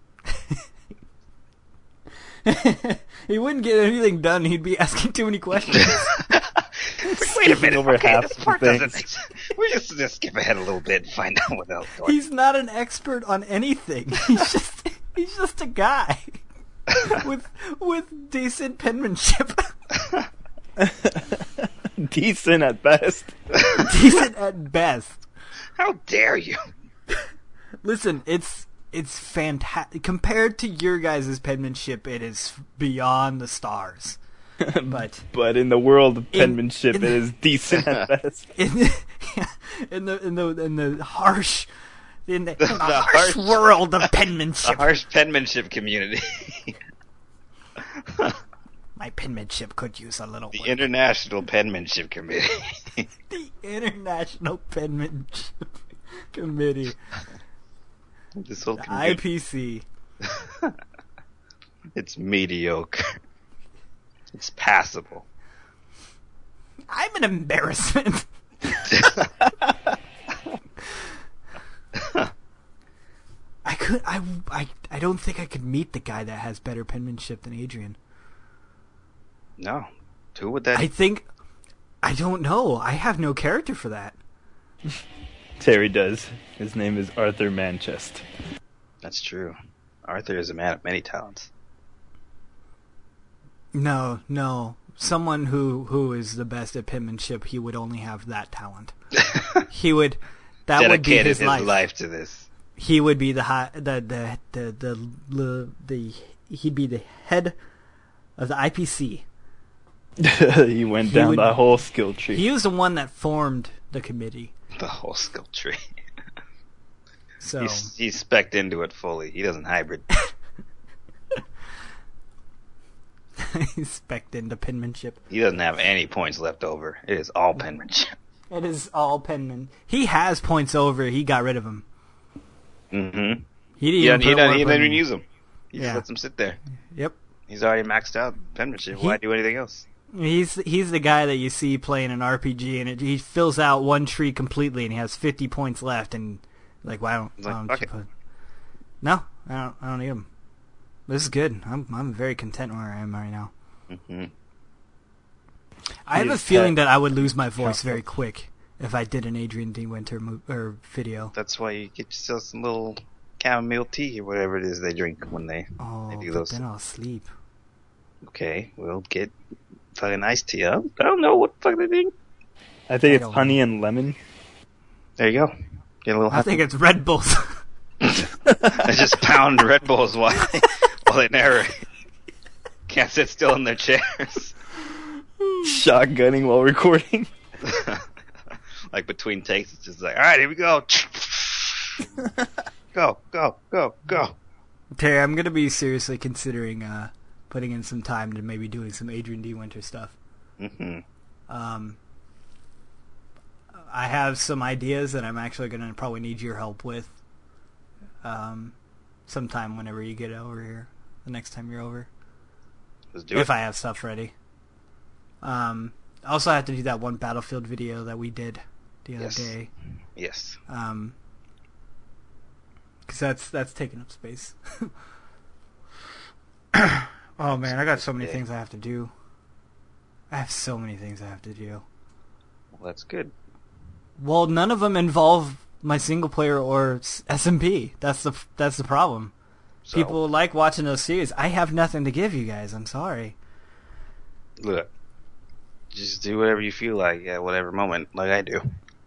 He wouldn't get anything done. He'd be asking too many questions. Wait a minute, over okay, half this the part things. doesn't make sense. We're just gonna skip ahead a little bit and find out what else is going. He's not an expert on anything. He's just he's just a guy with with decent penmanship. Decent at best. Decent at best. How dare you? Listen, it's it's fantastic compared to your guys' penmanship. It is beyond the stars. But But in the world of In- penmanship, in it the- is decent at best. in the, in the in the in the harsh in the, in the The harsh harsh- world of The penmanship, harsh penmanship community. my penmanship could use a little The work. International Penmanship Committee. The International Penmanship Committee, This whole the community. I P C. It's mediocre. It's passable. I'm an embarrassment. I could I, I I don't think I could meet the guy that has better penmanship than Adrian. No. Who would that I think I don't know. I have no character for that. Terry does. His name is Arthur Manchest. That's true. Arthur is a man of many talents. No, no. Someone who who is the best at penmanship, he would only have that talent. He would that would be Dedicated his, his life. life to this. He would be the high, the, the the the the the he'd be the head of the I P C. He went He down would- the whole skill tree. He was the one that formed the committee. The whole skill tree. So He's, he's specced into it fully. He doesn't hybrid. he's specced into penmanship. He doesn't have any points left over. It is all penmanship. It is all penman. He has points over. He got rid of them. Mm-hmm. He didn't Yeah, even he put doesn't work he on doesn't them. even use them. He Yeah. just lets them sit there. Yep. He's already maxed out penmanship. He- Why do anything else? He's he's the guy that you see playing an R P G and it, he fills out one tree completely and he has fifty points left and like why don't, He's why like, don't "Fuck you it." put? No, I don't. I don't need him. This is good. I'm I'm very content where I am right now. Mm-hmm. I have a His feeling pet that I would lose my voice console. very quick if I did an Adrian D. Winter mo- or video. That's why you get yourself some little chamomile tea or whatever it is they drink when they, Oh, they do but those. then I'll sleep. Okay, we'll get fucking iced tea. I don't, I don't know what the fuck they think. I think I it's don't honey and lemon. There you go. Get a little. I think it's Red Bulls. They just pound Red Bulls while they, while they narrate. Can't sit still in their chairs. Shotgunning while recording. Like between takes, it's just like, all right, here we go. Go, go, go, go. Terry, I'm gonna be seriously considering uh, putting in some time to maybe doing some Adrian D. Winter stuff. hmm Um, I have some ideas that I'm actually going to probably need your help with um, sometime whenever you get over here, the next time you're over, Let's do if it. I have stuff ready. Um, I also have to do that one Battlefield video that we did the other Yes. day. Yes. Um 'cause that's, that's taking up space. Oh man, I got so many Yeah. things I have to do. I have so many things I have to do. Well, that's good. Well, none of them involve my single player or s- S M P. That's the that's the problem. So, People like watching those series. I have nothing to give you guys. I'm sorry. look, just do whatever you feel like at whatever moment, like I do.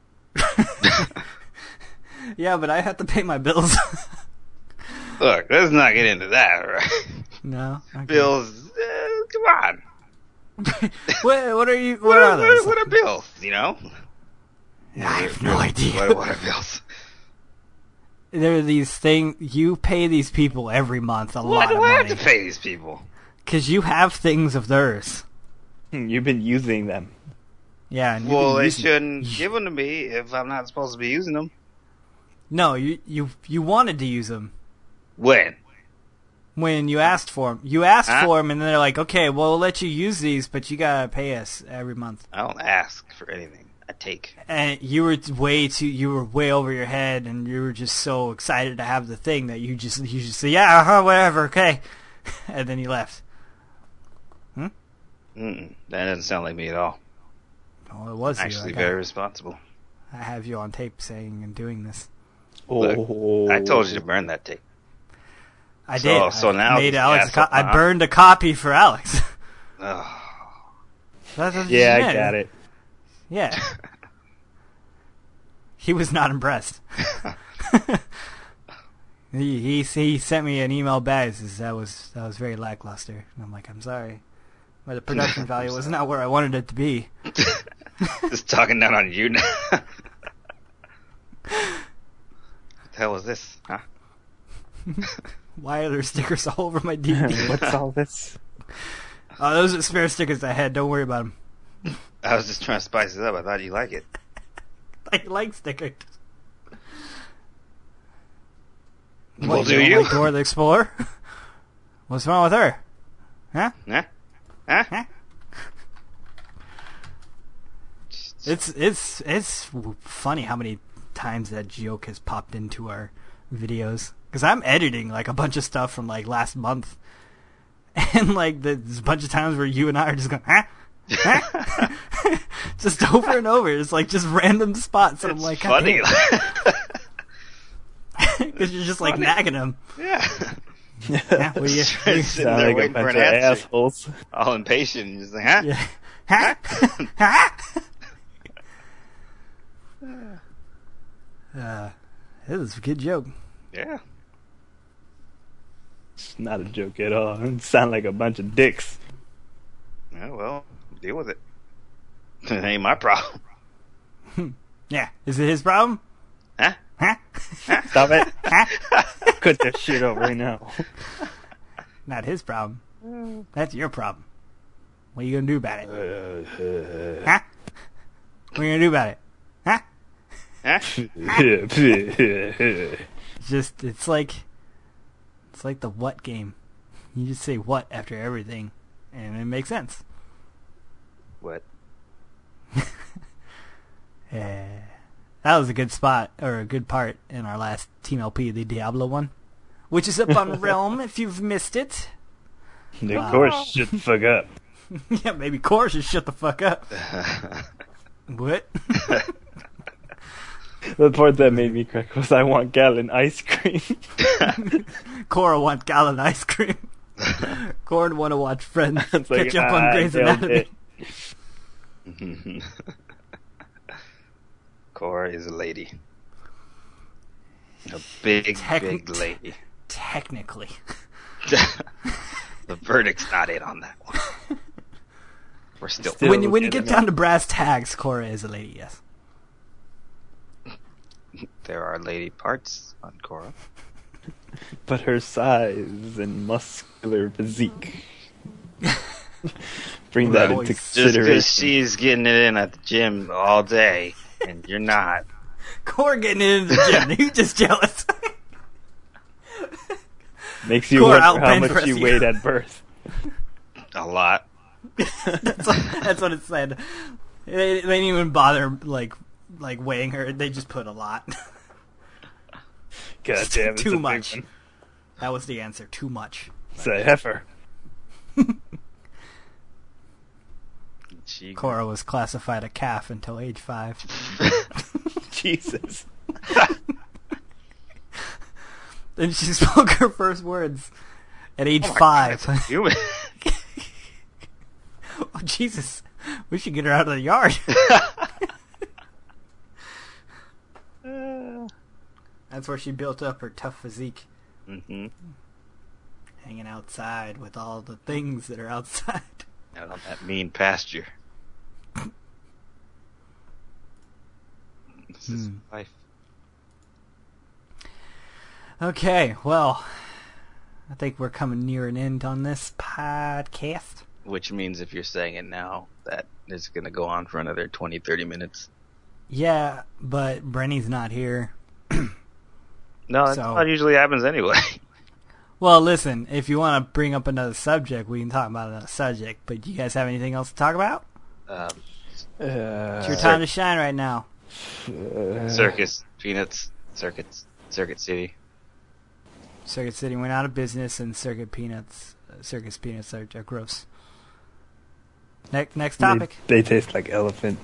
Yeah, but I have to pay my bills. Look, let's not get into that, all right? No. Okay. Bills, uh, come on. what, what are you? What, What, are are, those? what, what are bills, you know? I have no idea. What, what are bills? There are these things you pay these people every month a Why lot do of I have money to pay these people? because you have things of theirs. You've been using them. Yeah. And you've Well, been they using- shouldn't give them to me if I'm not supposed to be using them. No, you you you wanted to use them. When? When you asked for them, you asked Huh? for them, and they're like, "Okay, well, we'll let you use these, but you gotta pay us every month." I don't ask for anything. I take. And you were way too, you were way over your head, and you were just so excited to have the thing that you just, you just say, "Yeah, uh-huh, whatever, okay," and then you left. Mm-mm. That doesn't sound like me at all. Oh, it was you. Actually, I got- very responsible. I have you on tape saying and doing this. Look, Oh, I told you to burn that tape. I So- did. so I now made this Alex. A co- asshole- I huh? burned a copy for Alex. Ugh. That's what Yeah, you I did. got it. Yeah. He was not impressed. he, he he sent me an email back. He says that was that was very lackluster. And I'm like, I'm sorry, but the production value was not where I wanted it to be. Just talking down on you now. What the hell was this? Huh? Why are there stickers all over my D V D? What's all this? Oh, those are spare stickers I had. Don't worry about them. I was just trying to spice it up. I thought you'd like it. I like stickers. Well, What, do don't you? like Dora the Explorer? What's wrong with her? Huh? Huh? Huh? Huh? It's it's it's funny how many times that joke has popped into our videos. Because I'm editing like a bunch of stuff from like last month, and like there's a bunch of times where you and I are just going, huh? Huh? Just over and over. It's like just random spots, and I'm It's like, God funny. because you're just like Funny. nagging them. Yeah. Yeah, what do you? Sitting Sound there like a waiting for bunch an of answer. assholes. All impatient. And just like, huh? Yeah. Huh? Huh? Uh, this is a good joke. Yeah. It's not a joke at all. It sound like a bunch of dicks. Yeah, well, deal with it. It ain't my problem. Yeah, is it his problem? Huh? Huh? Stop it. Huh? Cut that shit out right now. Not his problem. That's your problem. What are you gonna do about it? Uh, Huh? What are you gonna do about it? Huh? Huh? It's just, it's like, it's like the what game. You just say what after everything, and it makes sense. What? Yeah. That was a good spot, or a good part in our last Team L P, the Diablo one, which is up on Realm if you've missed it. Of course, shut the fuck up. Yeah, maybe Core should shut the fuck up. What? The part that made me crack was I want gallon ice cream. Cora want gallon ice cream. Cora want to watch Friends It's like, catch up on ah, Grey's nailed Anatomy. it. Cora is a lady. A big, Techn- big lady. Technically. The verdict's not in on that one. We're still... Still- when you, when you looking get at down to brass tags, Cora is a lady, yes. There are lady parts on Cora. But her size and muscular physique. Bring that Right. into Just Just because consideration. she's getting it in at the gym all day, and you're not. Cora getting into the gym. You just jealous. Makes you Cora wonder how out much bench you press weighed you. at birth. A lot. that's, what, that's what it said. They, they didn't even bother like like weighing her. They just put a lot. God damn, it's Too a big much. one. That was the answer. Too much. It's a heifer. She Cora was classified a calf until age five. Jesus. Then she spoke her first words at age Oh my five. God, it's a human. Oh, Jesus. We should get her out of the yard. That's where she built up her tough physique. Mm-hmm. Hanging outside with all the things that are outside. Out on that mean pasture. This is Hmm. life. Okay, well, I think we're coming near an end on this podcast. Which means if you're saying it now, that it's going to go on for another twenty, thirty minutes. Yeah, but Brenny's not here. No, that's So- what usually happens anyway. Well, listen, if you want to bring up another subject, we can talk about another subject. But do you guys have anything else to talk about? Um, It's your time to shine right now. circus, peanuts, circuits, Circuit City. Circuit City went out of business, and Circuit Peanuts, uh, Circus Peanuts are, are gross. Next, next topic. They, they taste like elephant.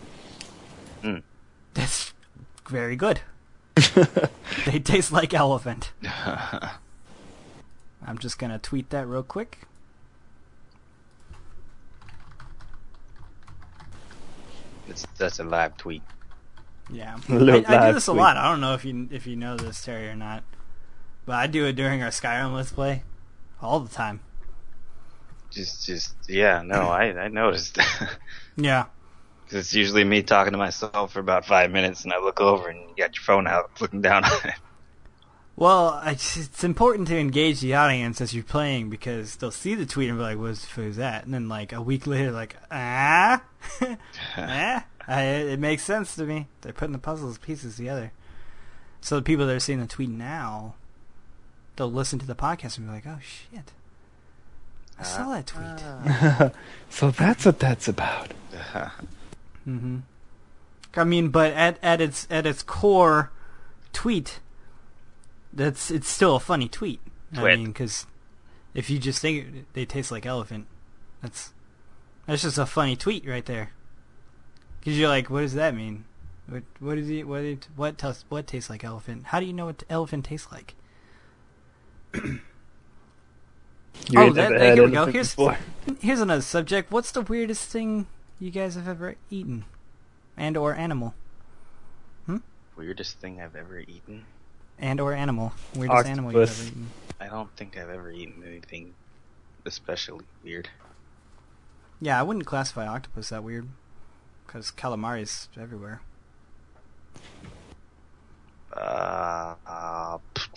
That's very good. They taste like elephant. I'm just gonna tweet that real quick. It's that's a live tweet. Yeah, A little I, I do live this a tweet. lot. I don't know if you if you know this, Terry, or not, but I do it during our Skyrim Let's Play all the time. Just, just, yeah, no, I, I noticed. Yeah, It's usually me talking to myself for about five minutes, and I look over, and you got your phone out, looking down on it. well, I, it's important to engage the audience as you're playing because they'll see the tweet and be like, "What the fuck is that?" And then like a week later, like, ah, ah, I, it makes sense to me. They're putting the puzzles pieces together. So the people that are seeing the tweet now, they'll listen to the podcast and be like, "Oh shit, I saw that tweet." So that's what that's about. Mm-hmm. I mean, but at at its at its core, tweet. That's it's still a funny tweet. I Twit. mean, because if you just think they taste like elephant, that's that's just a funny tweet right there. Because you're like, what does that mean? What what is it? What it, what tes- what tastes like elephant? How do you know what elephant tastes like? You Oh, ain't that- never that- had here we go. elephant Here's- before. Here's another subject. What's the weirdest thing you guys have ever eaten, and or animal, Weirdest thing I've ever eaten? and or animal? Weirdest animal you've Octopus. ever eaten? I don't think I've ever eaten anything especially weird. Yeah, I wouldn't classify octopus that weird, because calamari's everywhere. Uh, uh,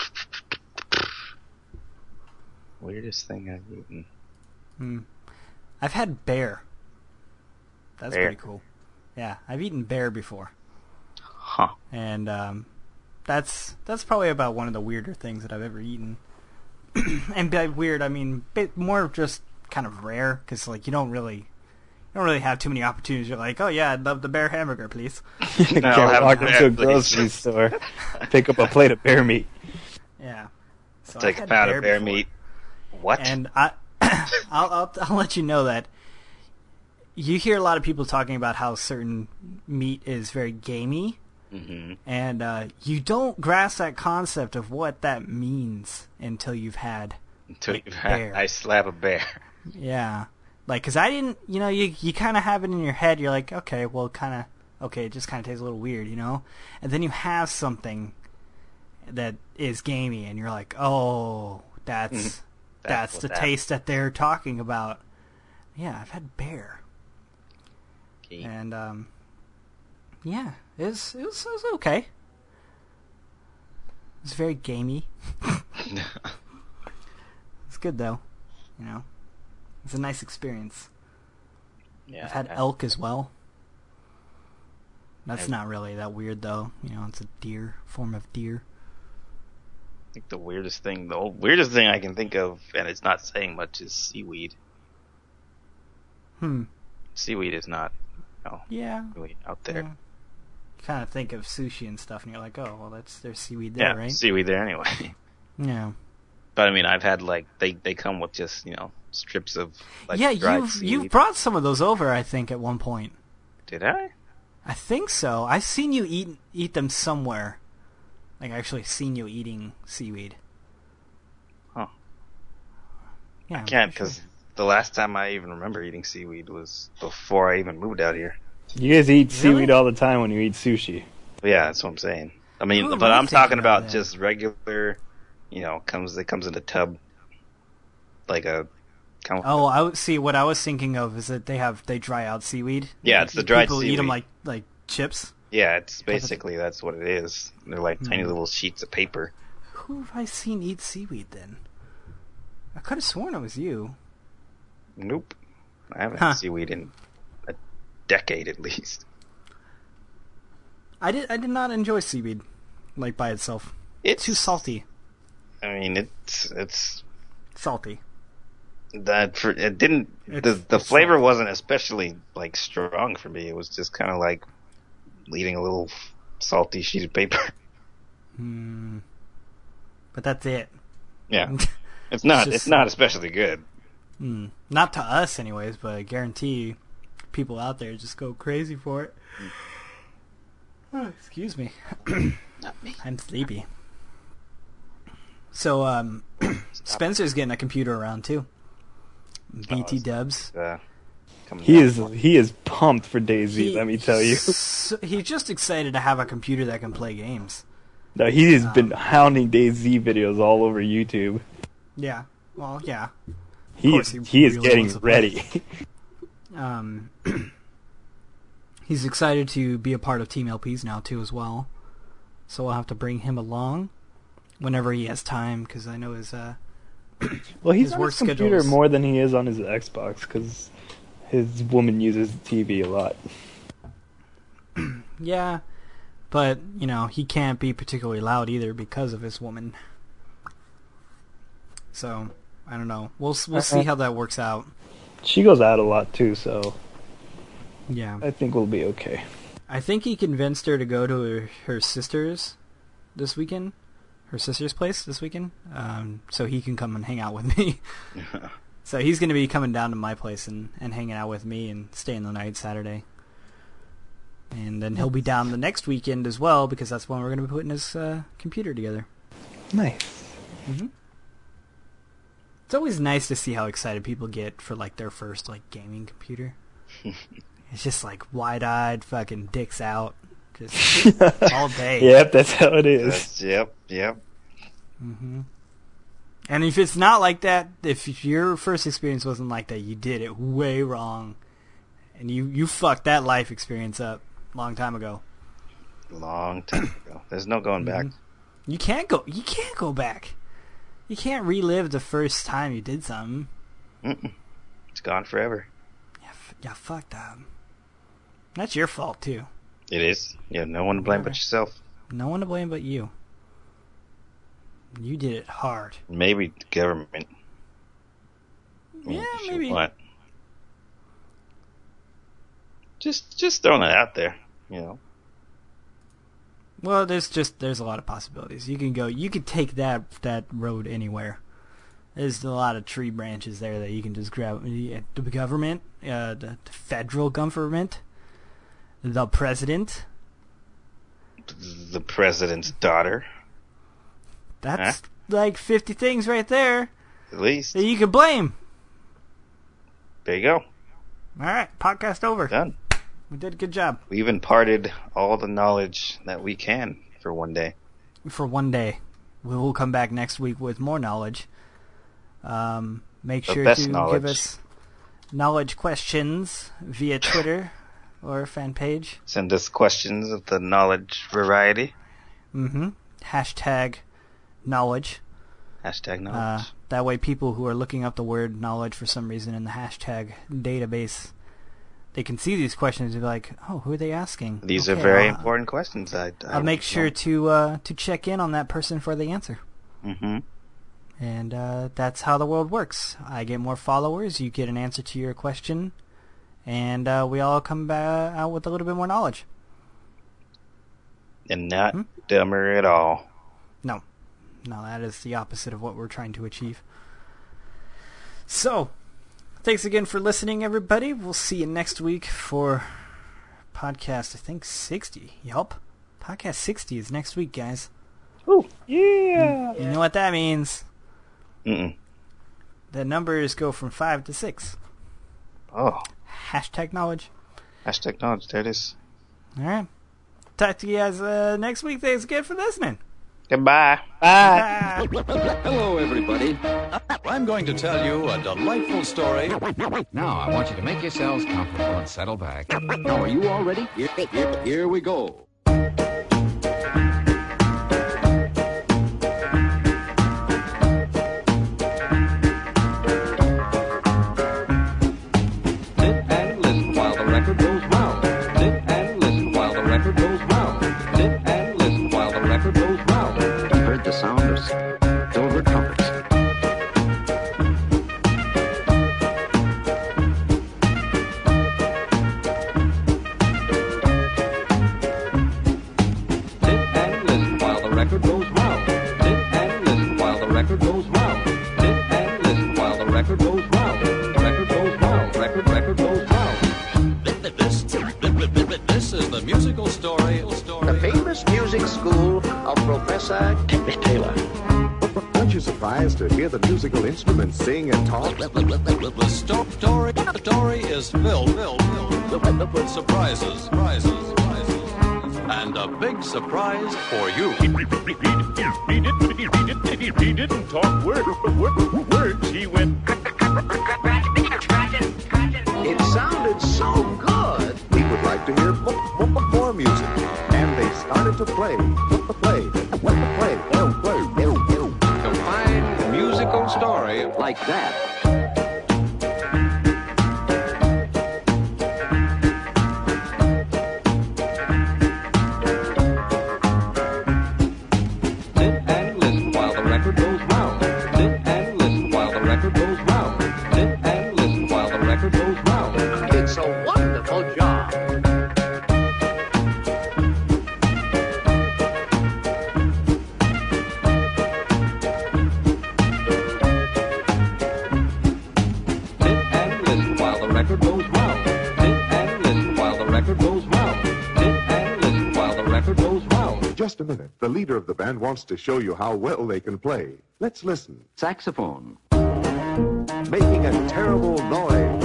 weirdest thing I've eaten. Hmm. I've had bear. That's Bear. pretty cool. Yeah, I've eaten bear before, Huh. and um, that's that's probably about one of the weirder things that I've ever eaten. And by weird, I mean bit more just kind of rare, because like you don't really, you don't really have too many opportunities. You're like, oh yeah, I'd love the bear hamburger, please. You No, can't have walk bear, into a please. grocery store, pick up a plate of bear meat. Yeah. So Take I've a had pound of bear before. meat. What? And I, I'll, I'll I'll let you know that you hear a lot of people talking about how certain meat is very gamey, hmm and uh, you don't grasp that concept of what that means until you've had, Until like, you've had bear. a nice slab of bear. yeah, like because I didn't, you know, you you kind of have it in your head. You're like, okay, well, kind of, okay, it just kind of tastes a little weird, you know, and then you have something that is gamey, and you're like, oh, that's. Mhm. That's, what the that- taste that they're talking about. Yeah, I've had bear, Okay. and um, yeah, it was it was, it was okay. It's very gamey. It's good though, you know. It's a nice experience. yeah, I've had I- elk as well. That's I've- not really that weird though. You know, it's a deer form of deer. I think the weirdest thing, the weirdest thing I can think of, and it's not saying much, is seaweed. Hmm. Seaweed is not, you know, Yeah. really out there. Yeah. Kind of think of sushi and stuff, and you're like, oh, well, that's there's seaweed there, Yeah, right? seaweed there anyway. Yeah. But I mean, I've had like they they come with just you know strips of like yeah, dried you've seaweed. you've brought some of those over, I think, at one point. Did I? I think so. I've seen you eat eat them somewhere. Like, I actually seen you eating seaweed. Huh. Yeah, I I'm can't pretty because the last time I even remember eating seaweed was before I even moved out here. You guys eat Really? seaweed all the time when you eat sushi. But yeah, that's what I'm saying. I mean, Who am but I I'm thinking talking of about then? just regular, you know, comes it comes in a tub, like a. Come, Oh, I would see. What I was thinking of is that they have they dry out seaweed. Yeah, it's the dried People eat them seaweed. like like chips. Yeah, it's basically that's what it is. They're like tiny Hmm. little sheets of paper. Who have I seen eat seaweed then? I could have sworn it was you. Nope, I haven't Huh. had seaweed in a decade at least. I did. I did not enjoy seaweed, like by itself. It's Too salty. I mean, it's it's Salty. that for it didn't the It's- the it's flavor salty. wasn't especially like strong for me. It was just kind of like eating a little salty sheet of paper. Hmm. But that's it. Yeah, it's not just- it's not especially good. Hmm. Not to us, anyways, but I guarantee people out there just go crazy for it. Oh, excuse me. Not me. I'm sleepy. So, um, Spencer's getting a computer around too. B T it's- Dubs. Uh, Coming He down. is he is pumped for DayZ. Let me tell you. He's, he's just excited to have a computer that can play games. No, he has been hounding DayZ videos all over YouTube. Yeah. Well, yeah. He course is he he is really getting wants to play. ready. Um, he's excited to be a part of Team L Ps now too, as well. So we'll have to bring him along whenever he has time, because I know his uh, Well, he's His on work his computer schedules. more than he is on his Xbox because his woman uses the T V a lot. yeah, but you know he can't be particularly loud either because of his woman. So I don't know. We'll we'll see how that works out. She goes out a lot too, so Yeah, I think we'll be okay. I think he convinced her to go to her, her sister's this weekend, her sister's place this weekend, um, so he can come and hang out with me. So he's going to be coming down to my place and, and hanging out with me and staying the night Saturday. And then he'll be down the next weekend as well, because that's when we're going to be putting his uh, computer together. Nice. Mm-hmm. It's always nice to see how excited people get for like their first like gaming computer. It's just like wide-eyed, fucking dicks out, just all day. Yep, that's how it is. That's- yep, yep. Mm-hmm. And if it's not like that, if your first experience wasn't like that, you did it way wrong, and you you fucked that life experience up a long time ago. Long time ago. There's no going back. You can't go. You can't go back. You can't relive the first time you did something. Mm-mm. It's gone forever. Yeah, f- yeah, fuck that. That's your fault too. It is. You have no one to blame but yourself. No one to blame but you. You did it hard. Maybe the government. I mean, Yeah, if you maybe. want. Just, just throwing it out there. You know. Well, there's just there's a lot of possibilities. You can go. You could take that that road anywhere. There's a lot of tree branches there that you can just grab. The government, uh, the federal government, the president. The president's daughter, That's like fifty things right there at least. that you could blame. There you go. All right, podcast over. Done. We did a good job We've imparted all the knowledge that we can for one day. for one day. We will come back next week with more knowledge. Um, make The sure best to knowledge. give us knowledge questions via Twitter or fan page. Send us questions of the knowledge variety. Mm-hmm. Hashtag knowledge. Hashtag Uh, knowledge. that way people who are looking up the word knowledge for some reason in the hashtag database, they can see these questions and be like, oh, who are they asking? These are Okay, very I'll- important questions. I, I I'll make sure to uh, to check in on that person for the answer. Mm-hmm. And uh, that's how the world works. I get more followers, you get an answer to your question, and uh, we all come ba- out with a little bit more knowledge. And not Hmm? dumber at all. No. No, that is the opposite of what we're trying to achieve. So, thanks again for listening, everybody. We'll see you next week for podcast, I think, sixty. Yup. Podcast sixty is next week, guys. Oh, yeah. You know what that means. Mm-mm. The numbers go from five to six. Oh. Hashtag knowledge. Hashtag knowledge. There it is. All right. Talk to you guys uh, next week. Thanks again for listening. Goodbye. Bye. Hello, everybody. I'm going to tell you a delightful story. Now, I want you to make yourselves comfortable and settle back. Now, are you all ready? Here, here, here we go. Sit and listen while the record goes round. Sit and listen while the record goes round. Sit and listen while the record goes round. You heard the sound of silver trumpets. Sit and listen while the record goes round. Sit and listen while the record goes round. Sit and listen while the record goes round. Record goes round. Record, record goes round. This, this is the musical story. The famous music school of Professor Miss Taylor. Aren't you surprised? eyes to hear the musical instruments sing and talk? The sto- story, the story is filled, filled, filled with surprises, surprises, surprises, and a big surprise for you. He, he, he, he, didn't, he, didn't, he didn't talk word, word, words. He went. It sounded so good. He would like to hear more, more, more music. And they started to play, play, play, play, play, play. To find a musical story like that. Sit and listen while the record goes round. Sit and listen while the record goes round. Sit and listen while the record goes round. It's a wonderful job. Sit and listen while the record goes round. Sit and listen while the record goes round. Sit and listen while the record goes round. Just a minute. The leader of the band wants to show you how well they can play. Let's listen. Saxophone. Making a terrible noise.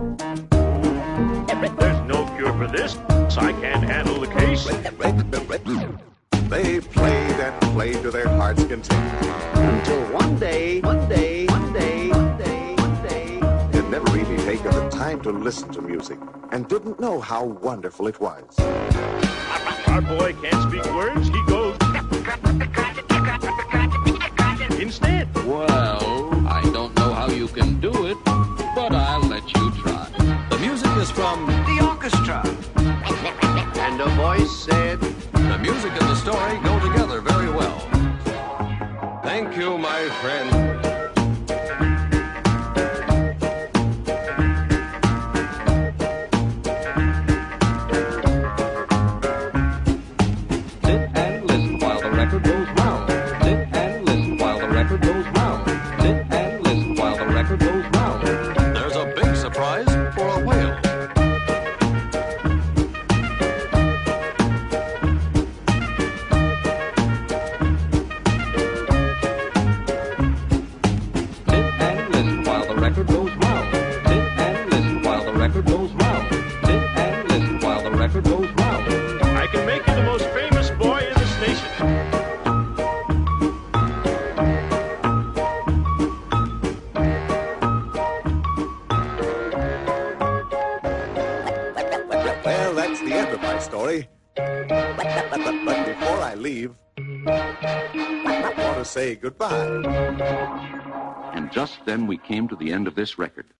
There's no cure for this. I can't handle the case. They played and played to their heart's content. Until one day, one day, one day, one day, one day, they'd never really taken the time to listen to music and didn't know how wonderful it was. Our boy can't speak words. He goes. Instead. Well, I don't know how you can do it, but I'll let you try. The music is from The orchestra. And a voice said, the music and the story go together very well. Thank you, my friend. Sit and listen while the record goes round. Sit and listen while the record goes round. Sit and listen while the record goes round. There's a big surprise for a whale. Sit and listen while the record goes round. Sit and listen while the record goes round. Sit and listen while the record goes round. I can make you the most famous boy in this nation. well, that's the end of my story. But, but before I leave, I want to say goodbye. And just then we came to the end of this record.